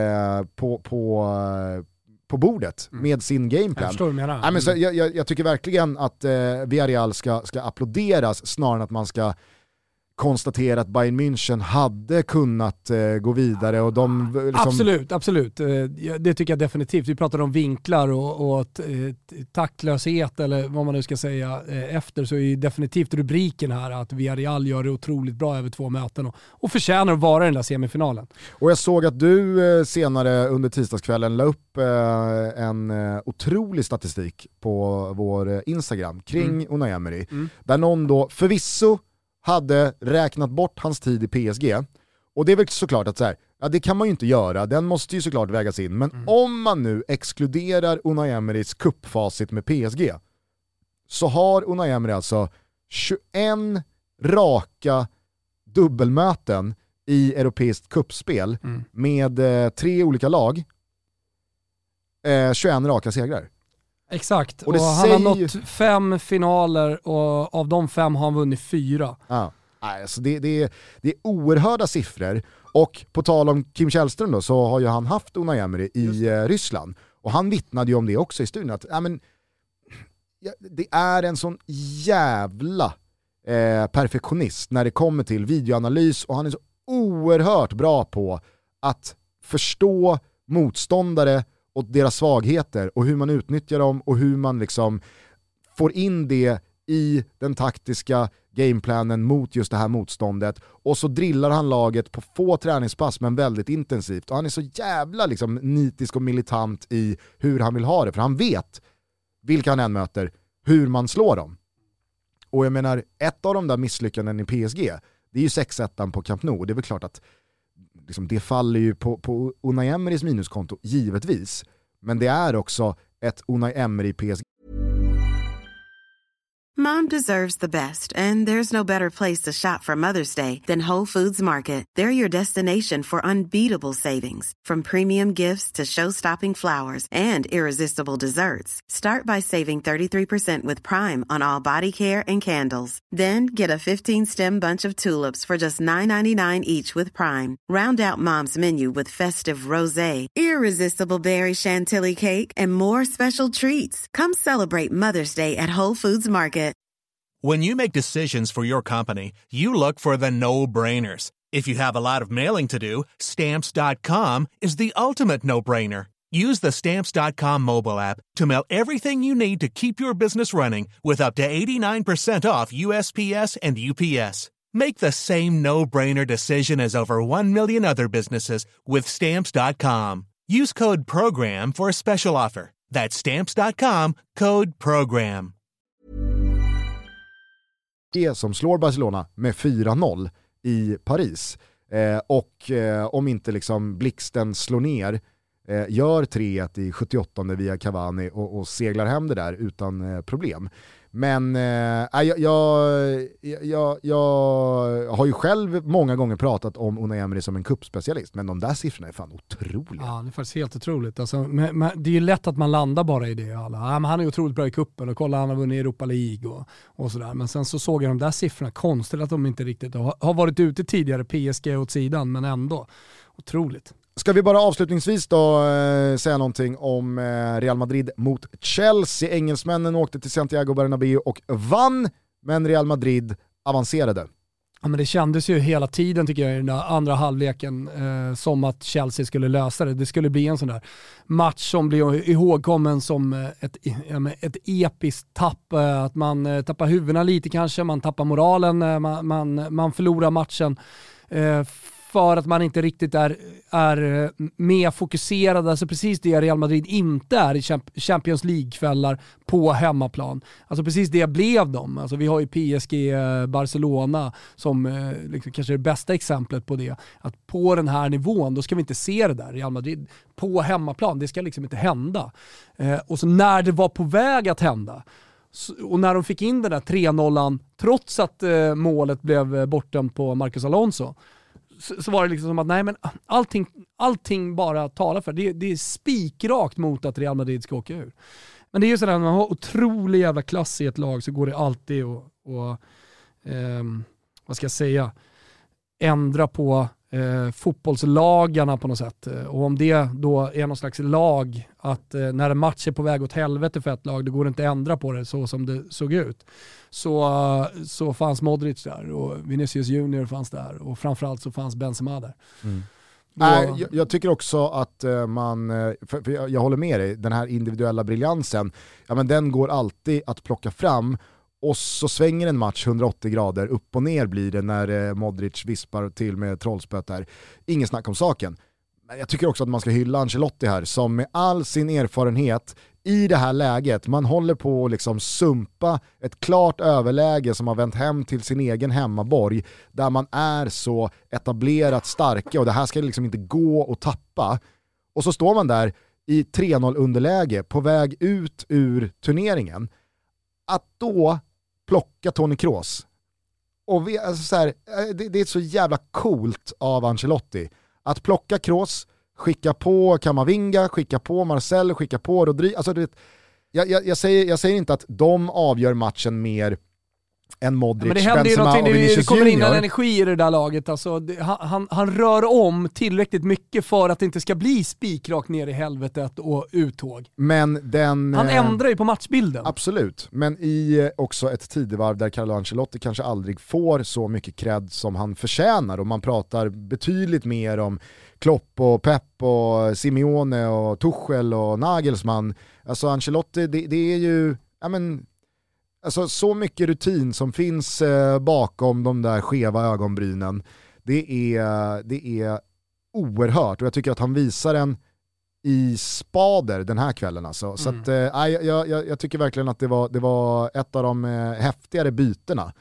på bordet med sin gameplan. Jag tycker verkligen att Villarreal ska applåderas snarare än att man ska konstatera att Bayern München hade kunnat gå vidare och de liksom... Absolut. Det tycker jag definitivt. Vi pratar om vinklar och tacklöshet eller vad man nu ska säga efter, så är ju definitivt rubriken här att Villarreal gör det otroligt bra över 2 möten och förtjänar att vara i den där semifinalen. Och jag såg att du senare under tisdagskvällen la upp en otrolig statistik på vår Instagram kring Unai Emery, där någon då förvisso hade räknat bort hans tid i PSG. Och det är väl såklart att så här, ja, det kan man ju inte göra, den måste ju såklart vägas in. Men om man nu exkluderar Unai Emerys cupfacit med PSG, så har Unai Emery alltså 21 raka dubbelmöten i europeiskt cupspel med 3 olika lag. 21 raka segrar. Exakt, och han har nått 5 finaler och av de 5 har han vunnit 4. Ja. Alltså det är oerhörda siffror, och på tal om Kim Källström då, så har ju han haft Unai Emery i Ryssland, och han vittnade ju om det också i studion att det är en sån jävla perfektionist när det kommer till videoanalys, och han är så oerhört bra på att förstå motståndare och deras svagheter och hur man utnyttjar dem och hur man liksom får in det i den taktiska gameplanen mot just det här motståndet, och så drillar han laget på få träningspass men väldigt intensivt, och han är så jävla liksom nitisk och militant i hur han vill ha det, för han vet vilka han än möter hur man slår dem. Och jag menar, ett av de där misslyckanden i PSG, det är ju 6-1 på Camp Nou, och det är väl klart att liksom, det faller ju på Unai Emerys minuskonto givetvis, men det är också ett Unai Emery PSG. Mom deserves the best, and there's no better place to shop for Mother's Day than Whole Foods Market. They're your destination for unbeatable savings, from premium gifts to show-stopping flowers and irresistible desserts. Start by saving 33% with Prime on all body care and candles. Then get a 15-stem bunch of tulips for just $9.99 each with Prime. Round out Mom's menu with festive rosé, irresistible berry chantilly cake, and more special treats. Come celebrate Mother's Day at Whole Foods Market. When you make decisions for your company, you look for the no-brainers. If you have a lot of mailing to do, Stamps.com is the ultimate no-brainer. Use the Stamps.com mobile app to mail everything you need to keep your business running with up to 89% off USPS and UPS. Make the same no-brainer decision as over 1 million other businesses with Stamps.com. Use code PROGRAM for a special offer. That's Stamps.com, code PROGRAM. som slår Barcelona med 4-0 i Paris. Och om inte liksom blixten slår ner, gör 3-1 i 78 via Cavani och seglar hem det där utan problem. Men jag har ju själv många gånger pratat om Unai Emery som en kuppspecialist, men de där siffrorna är fan otroliga. Ja, det är faktiskt helt otroligt. Alltså, det är ju lätt att man landar bara i det. Alla. Ja, men han är ju otroligt bra i kuppen och kolla, han har vunnit Europa League och sådär. Men sen så såg jag de där siffrorna, konstigt att de inte riktigt har varit ute tidigare, PSG åt sidan, men ändå otroligt. Ska vi bara avslutningsvis då säga någonting om Real Madrid mot Chelsea. Engelsmännen åkte till Santiago Bernabéu och vann, men Real Madrid avancerade. Ja, men det kändes ju hela tiden tycker jag i den där andra halvleken som att Chelsea skulle lösa det. Det skulle bli en sån där match som blir ihågkommen som ett episkt tapp. Att man tappar huvudena lite kanske, man tappar moralen, man förlorar matchen. För att man inte riktigt är mer fokuserad. Alltså precis det Real Madrid inte är i Champions League-kvällar på hemmaplan. Alltså precis det blev de. Alltså vi har ju PSG Barcelona som liksom kanske är det bästa exemplet på det. Att på den här nivån, då ska vi inte se det där. Real Madrid på hemmaplan, det ska liksom inte hända. Och så när det var på väg att hända, och när de fick in den där 3-0 trots att målet blev bortdömt på Marcos Alonso, så var det liksom som att nej, men allting bara talar för det är spikrakt mot att Real Madrid ska åka ur. Men det är ju sådär, när man har otrolig jävla klass i ett lag så går det alltid att vad ska jag säga, ändra på fotbollslagarna på något sätt. Och om det då är någon slags lag att när en match är på väg åt helvete för ett lag, då går det inte att ändra på det så som det såg ut. Så fanns Modric där och Vinicius Junior fanns där och framförallt så fanns Benzema där. Jag tycker också att för jag håller med dig, den här individuella briljansen, ja, men den går alltid att plocka fram. Och så svänger en match 180 grader, upp och ner blir det när Modric vispar till med trollspöt där. Ingen snack om saken. Men jag tycker också att man ska hylla Ancelotti här, som med all sin erfarenhet i det här läget, man håller på att liksom sumpa ett klart överläge som har vänt hem till sin egen hemmaborg, där man är så etablerat starka och det här ska liksom inte gå att tappa. Och så står man där i 3-0 underläge på väg ut ur turneringen. Att då plocka Toni Kroos. Och alltså så här, det är så jävla coolt av Ancelotti att plocka Kroos, skicka på Camavinga, skicka på Marcel, skicka på Rodri. Alltså, jag säger inte att de avgör matchen mer än Modric, Benzema och Vinicius Junior. Det kommer in en energi i det där laget. Alltså, han rör om tillräckligt mycket för att det inte ska bli spikrakt ner i helvetet och uttåg. Men han ändrar ju på matchbilden. Absolut, men i också ett tidevarv där Carlo Ancelotti kanske aldrig får så mycket cred som han förtjänar, och man pratar betydligt mer om Klopp och Pep och Simeone och Tuchel och Nagelsmann. Alltså Ancelotti, det är ju, ja men, alltså så mycket rutin som finns bakom de där skeva ögonbrynen. Det är oerhört, och jag tycker att han visar en i spader den här kvällen alltså. Så att, jag tycker verkligen att det var ett av de häftigare bytena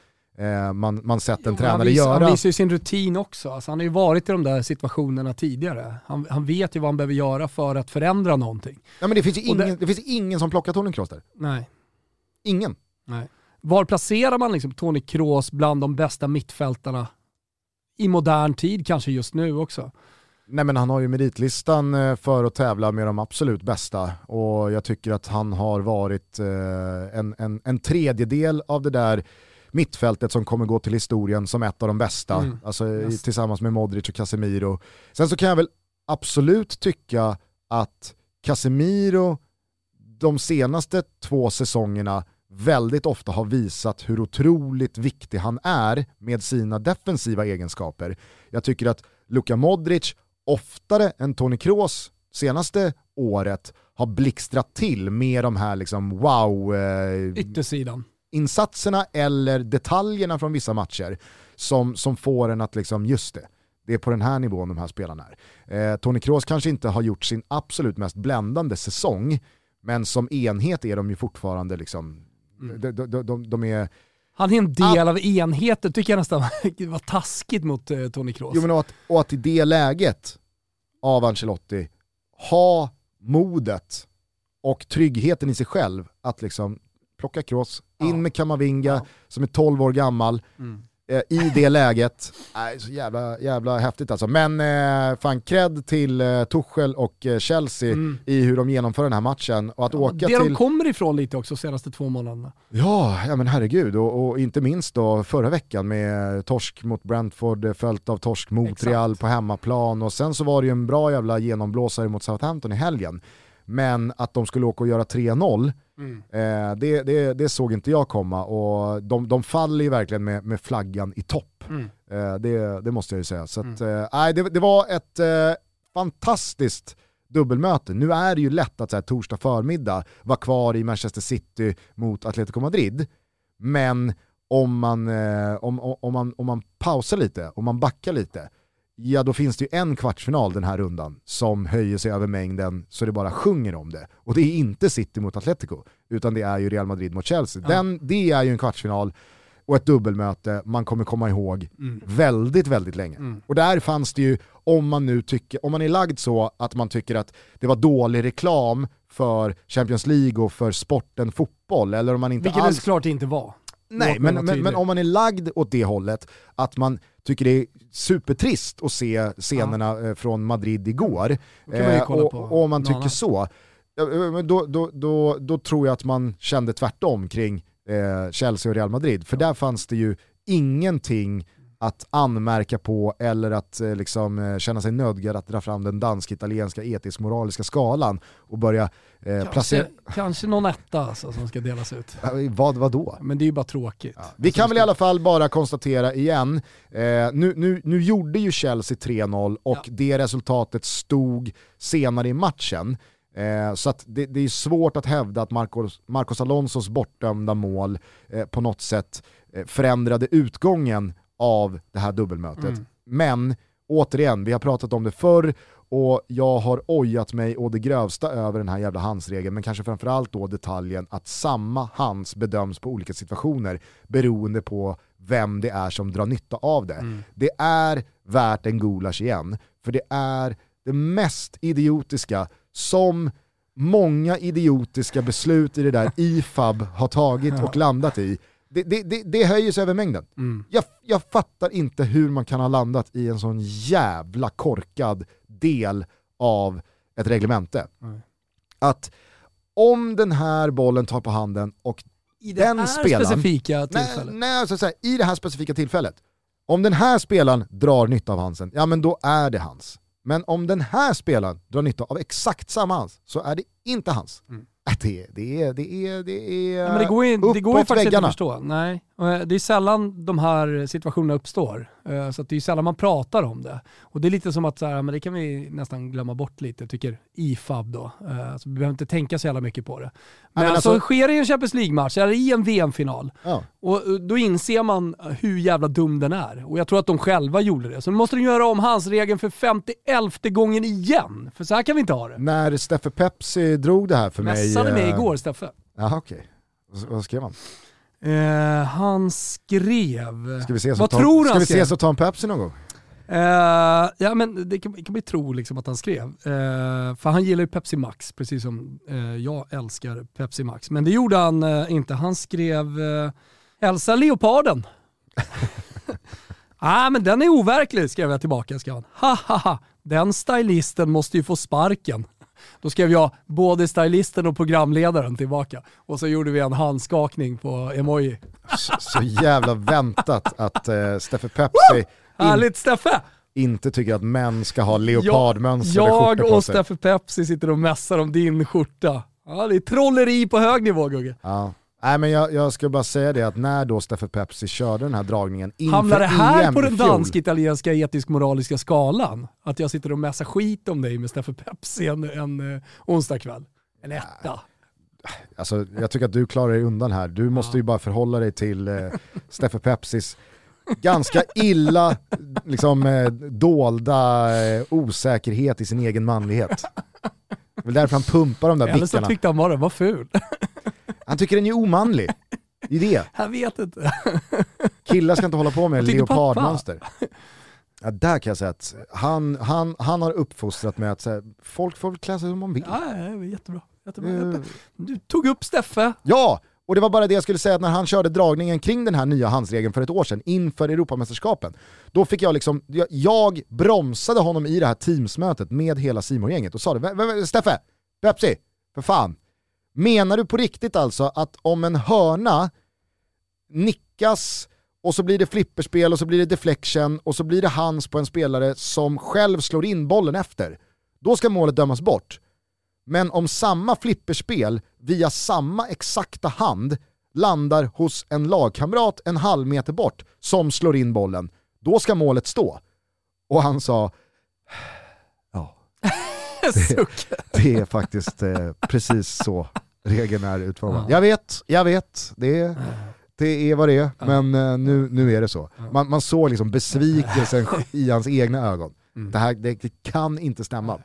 man sett en tränare göra. Han visar ju sin rutin också. Alltså, han har ju varit i de där situationerna tidigare. Han vet ju vad han behöver göra för att förändra någonting. Ja, men det finns ingen som plockar Toni Kroos där. Nej. Ingen. Nej. Var placerar man liksom Toni Kroos bland de bästa mittfältarna i modern tid, kanske just nu också? Nej, men han har ju meritlistan för att tävla med de absolut bästa, och jag tycker att han har varit en tredjedel av det där mittfältet som kommer gå till historien som ett av de bästa, tillsammans med Modric och Casemiro. Sen så kan jag väl absolut tycka att Casemiro de senaste 2 säsongerna väldigt ofta har visat hur otroligt viktig han är med sina defensiva egenskaper. Jag tycker att Luka Modric oftare än Toni Kroos senaste året har blixtrat till med de här liksom yttersidan insatserna eller detaljerna från vissa matcher som får en att liksom, just det är på den här nivån de här spelarna är. Toni Kroos kanske inte har gjort sin absolut mest bländande säsong, men som enhet är de ju fortfarande liksom, de är Han är en del av enheten, tycker jag nästan var taskigt mot Toni Kroos. Jo, men och att i det läget av Ancelotti ha modet och tryggheten i sig själv att liksom plocka Kroos, in med Kamavinga som är 12 år gammal i det läget. Så jävla häftigt alltså. Men fan cred till Tuchel och Chelsea i hur de genomför den här matchen. Och att åka det till... de kommer ifrån lite också senaste 2 månaderna. Ja men herregud. Och inte minst då förra veckan med torsk mot Brentford följt av torsk mot Real på hemmaplan. Och sen så var det ju en bra jävla genomblåsare mot Southampton i helgen. Men att de skulle åka och göra 3-0 det såg inte jag komma, och de faller ju verkligen med flaggan i topp. Det måste jag ju säga. Så att, det var ett fantastiskt dubbelmöte. Nu är det ju lätt att så här, torsdag förmiddag vara kvar i Manchester City mot Atletico Madrid, men om man pausar lite, om man backar lite, ja då finns det ju en kvartsfinal den här rundan som höjer sig över mängden så det bara sjunger om det. Och det är inte City mot Atletico, utan det är ju Real Madrid mot Chelsea. Det är ju en kvartsfinal och ett dubbelmöte man kommer komma ihåg väldigt, väldigt länge. Och där fanns det ju, om man är lagd så att man tycker att det var dålig reklam för Champions League och för sporten fotboll, eller om man inte vilket det såklart inte var. Nej, men om man är lagd åt det hållet att man tycker det är supertrist att se scenerna från Madrid igår, och om man tycker så, då tror jag att man kände tvärtom kring Chelsea och Real Madrid, för där fanns det ju ingenting att anmärka på eller att liksom känna sig nödgad att dra fram den dansk-italienska etisk-moraliska skalan och börja placera... Kanske någon etta alltså, som ska delas ut. Vad då? Men det är ju bara tråkigt. Ja. Vi kan väl i alla fall bara konstatera igen, nu gjorde ju Chelsea 3-0 och det resultatet stod senare i matchen. Så att det är svårt att hävda att Marcos Alonsos bortdömda mål på något sätt förändrade utgången av det här dubbelmötet. Men återigen, vi har pratat om det förr och jag har ojat mig å det grövsta över den här jävla handsregeln, men kanske framförallt då detaljen att samma hands bedöms på olika situationer beroende på vem det är som drar nytta av det. Det är värt en gulasch igen, för det är det mest idiotiska som många idiotiska beslut i det där IFAB har tagit och landat i. Det höjer sig över mängden. Jag fattar inte hur man kan ha landat i en sån jävla korkad del av ett reglemente. Att om den här bollen tar på handen och i den specifika tillfället. Nej, så här, i det här specifika tillfället. Om den här spelaren drar nytta av hansen, ja men då är det hans. Men om den här spelaren drar nytta av exakt samma hans, så är det inte hans. Det är ja, men det går ju faktiskt väggarna. inte att förstå. Nej. Det är sällan de här situationerna uppstår. Så att det är sällan man pratar om det. Och det är lite som att så här, men det kan vi nästan glömma bort lite, tycker IFAB då. Så vi behöver inte tänka så jävla mycket på det. Men alltså sker det i en Champions League-match eller i en VM-final, och då inser man hur jävla dum den är. Och jag tror att de själva gjorde det. Så nu måste de göra om handsregeln för 51:e gången igen. För så här kan vi inte ha det. När Steffe Pepsi drog det här för mig... Mässade mig igår, Steffe. Jaha, okej. Vad skrev han? Han skrev... Ska vi ses och ta en Pepsi någon gång? Ja, men det kan bli tro liksom att han skrev. För han gillar ju Pepsi Max, precis som jag älskar Pepsi Max. Men det gjorde han inte. Han skrev Elsa Leoparden. Men den är overklig, skrev jag tillbaka. Skrev han. Ha. Den stylisten måste ju få sparken. Då skrev jag både stylisten och programledaren tillbaka. Och så gjorde vi en handskakning på emoji. Så jävla väntat att Steffe Pepsi härligt, Steffe! Inte tycker att män ska ha leopardmönstrade skjortor på sig. Jag och Steffe Pepsi sitter och mässar om din skjorta. Ja, det är trolleri på hög nivå, Gugge. Ja. Nej, men jag ska bara säga det att när då Steffe Pepsi körde den här dragningen inför hamnar det här EM på den dansk-italienska etisk-moraliska skalan? Att jag sitter och mässar skit om dig med Steffe Pepsi en onsdag kväll? En etta? Alltså, jag tycker att du klarar dig undan här. Du måste ju bara förhålla dig till Steffe Pepsis ganska illa liksom, dolda osäkerhet i sin egen manlighet. Det är därför han pumpar de där bickarna. Eller så tyckte han bara var ful. Han tycker den är omanlig. idé. Jag vet inte. Killar ska inte hålla på med Jag tycker leopardmönster. Ja, där kan jag säga att han har uppfostrat med att så här, folk får klä sig som man vill. Ja, det var jättebra. Du tog upp Steffe. Ja, och det var bara det jag skulle säga, att när han körde dragningen kring den här nya handsregeln för ett år sedan inför Europamästerskapen, då fick jag liksom, jag bromsade honom i det här teamsmötet med hela Simor-gänget och sa det, Steffe, Pepsi, för fan, menar du på riktigt alltså att om en hörna nickas och så blir det flipperspel och så blir det deflection och så blir det hands på en spelare som själv slår in bollen efter, då ska målet dömas bort? Men om samma flipperspel via samma exakta hand landar hos en lagkamrat en halv meter bort som slår in bollen, då ska målet stå. Och han sa, ja, det är faktiskt precis så regeln är utformad. Jag vet, det är vad det är, men nu är det så. Man såg liksom besvikelsen i hans egna ögon. Det kan inte stämma.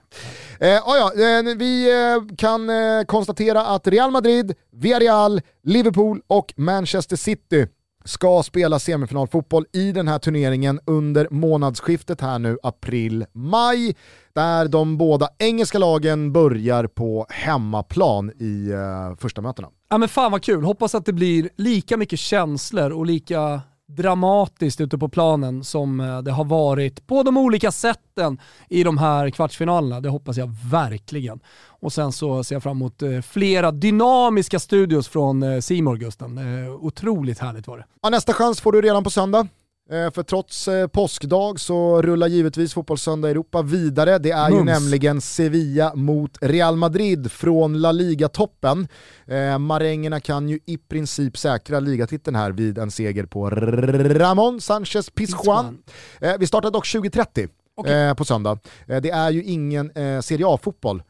Vi kan konstatera att Real Madrid, Villarreal, Liverpool och Manchester City ska spela semifinalfotboll i den här turneringen under månadsskiftet här nu, april-maj, där de båda engelska lagen börjar på hemmaplan i första mötena. Ja, men fan vad kul. Hoppas att det blir lika mycket känslor och lika dramatiskt ute på planen som det har varit på de olika sätten i de här kvartsfinalerna. Det hoppas jag verkligen. Och sen så ser jag fram emot flera dynamiska studios från C-More, Gusten. Otroligt härligt var det. Ja, nästa chans får du redan på söndag. För trots påskdag så rullar givetvis Fotbollssöndag Europa vidare. Det är ju nämligen Sevilla mot Real Madrid från La Liga-toppen. Marängerna kan ju i princip säkra ligatiteln här vid en seger på Ramon Sánchez Pizjuan. Vi startar dock 20:30 på söndag. Det är ju ingen Serie A-fotboll.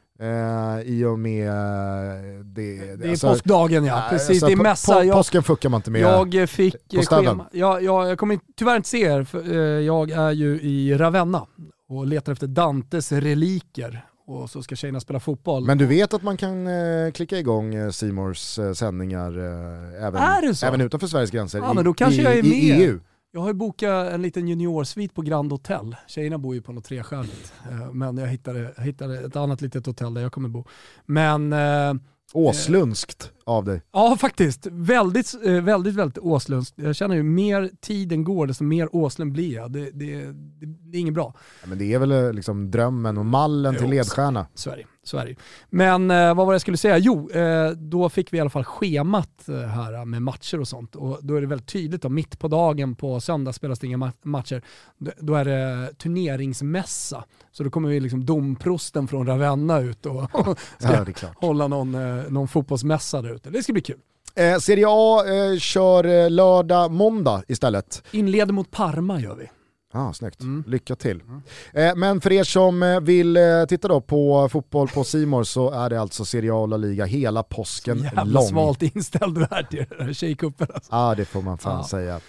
I och med det är alltså, påskdagen, ja. Precis, alltså, det är mässa. Påsken fuckar man inte med. Jag fick schema. Jag kommer tyvärr inte se er, för jag är ju i Ravenna och letar efter Dantes reliker. Och så ska tjejerna spela fotboll. Men du vet att man kan klicka igång C-Mores sändningar även utanför Sveriges gränser, men då kanske jag är med. I EU. Jag har ju bokat en liten juniorsvit på Grand Hotel. Tjejerna bor ju på något trestjärnigt. Men jag hittade ett annat litet hotell där jag kommer bo. Men åslundskt av dig. Ja, faktiskt. Väldigt åslundskt. Jag känner ju mer tiden går, desto mer åslund blir jag. Det är inget bra. Ja, men det är väl liksom drömmen och mallen till ledstjärna. Sverige. Men vad var det jag skulle säga? Jo, då fick vi i alla fall schemat här med matcher och sånt. Och då är det väldigt tydligt att mitt på dagen på söndag spelas det inga matcher. Då är det turneringsmässa. Så då kommer vi liksom domprosten från Ravenna ut och ska hålla någon fotbollsmässa där ute. Det ska bli kul. Serie A kör lördag, måndag istället. Inleder mot Parma gör vi. Snyggt. Lycka till. Men för er som vill titta då på fotboll på C-More så är det alltså Serie A och La Liga hela påsken jävla lång. Svalt inställd du är till den här tjejkuppen. Alltså. Det får man fan säga.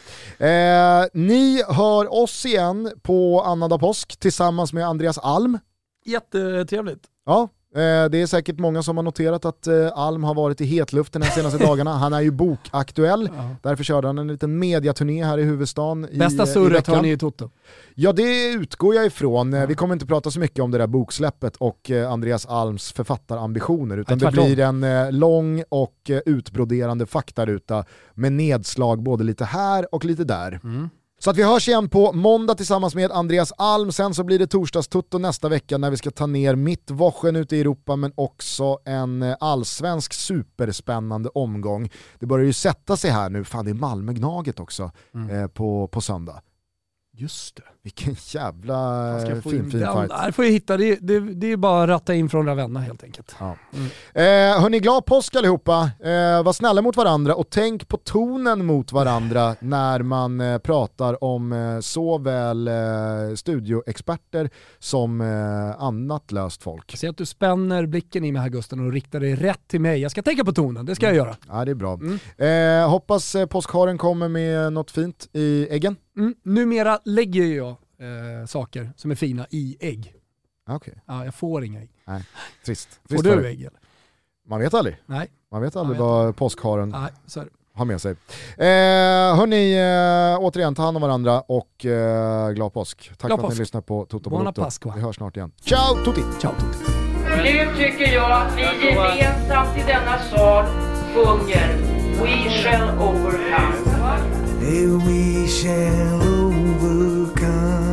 Ni hör oss igen på annandag påsk tillsammans med Andreas Alm. Jättetrevligt. Ja. Det är säkert många som har noterat att Alm har varit i hetluften de senaste dagarna. Han är ju bokaktuell. Därför körde han en liten mediaturné här i huvudstaden. Bästa surret har ni i Toto. Ja, det utgår jag ifrån. Vi kommer inte prata så mycket om det där boksläppet och Andreas Alms författarambitioner, utan det blir en lång och utbroderande faktaruta med nedslag både lite här och lite där. Så att vi hörs igen på måndag tillsammans med Andreas Alm. Sen så blir det torsdagstutto nästa vecka när vi ska ta ner Mittwochen ute i Europa, men också en allsvensk superspännande omgång. Det börjar ju sätta sig här nu. Fan, det är Malmö-Gnaget också på söndag. Just det. Vilken jävla fin fight. Där får jag hitta, det är bara att ratta in från Ravenna helt enkelt. Ja. Hörni, glad påsk allihopa. Var snälla mot varandra och tänk på tonen mot varandra när man pratar om såväl studioexperter som annat löst folk. Se att du spänner blicken i mig här, Gusten, och riktar dig rätt till mig. Jag ska tänka på tonen, det ska jag göra. Ja, det är bra. Hoppas påskharen kommer med något fint i äggen. Numera lägger jag saker som är fina i ägg. Okay. Ja, jag får inga ägg. Nej, trist. Får du ägg eller? Man vet aldrig. Nej. Man vet aldrig vad påskharen ha med sig. Hörni, återigen, ta hand om varandra och glad påsk. Tack för att ni lyssnar på Toto Balotto. Vi hörs snart igen. Ciao Tutti! Ciao Tutti! Nu tycker jag att vi gemensamt i denna sal sjunger We shall overcome. We shall overcome.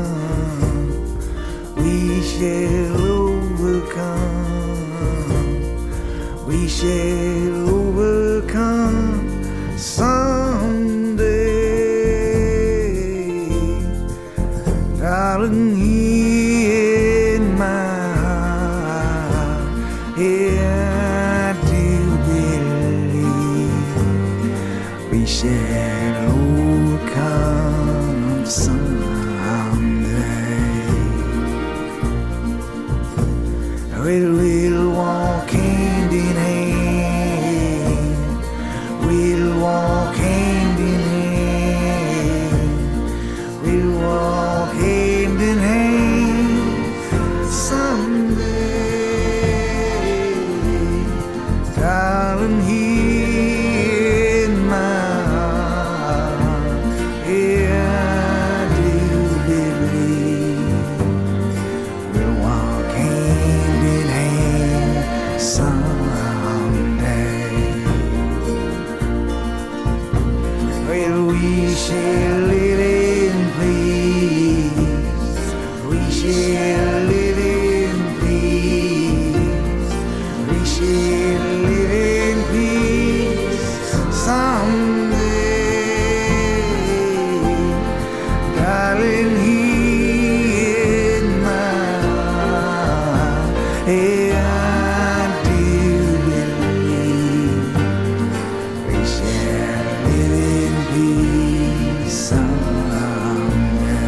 We shall overcome. We shall overcome someday. Darling, in my heart, I do believe we shall overcome someday. We'll walk hand in hand. We'll walk hand in hand. We'll walk hand in hand someday. Darling, here in my heart, yeah, I do believe we'll walk hand in hand someday. Well, we shall live in peace. We shall live in peace. We shall live in peace someday. Darling, here in my heart, yeah, I do believe we shall live in peace someday.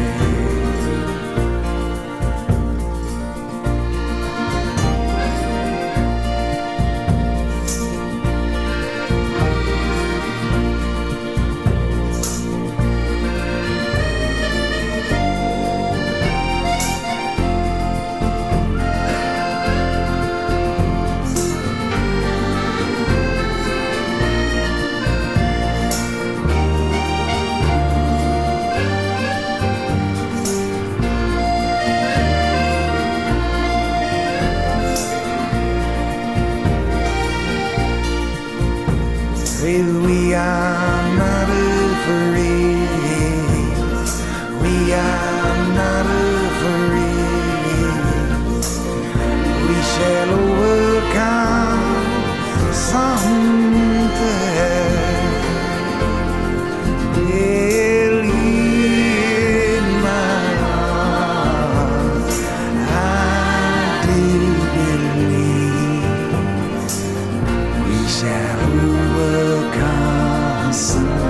Well, we are not afraid. We are not afraid. We shall overcome someday. Well, in my heart, I do believe we shall overcome someday.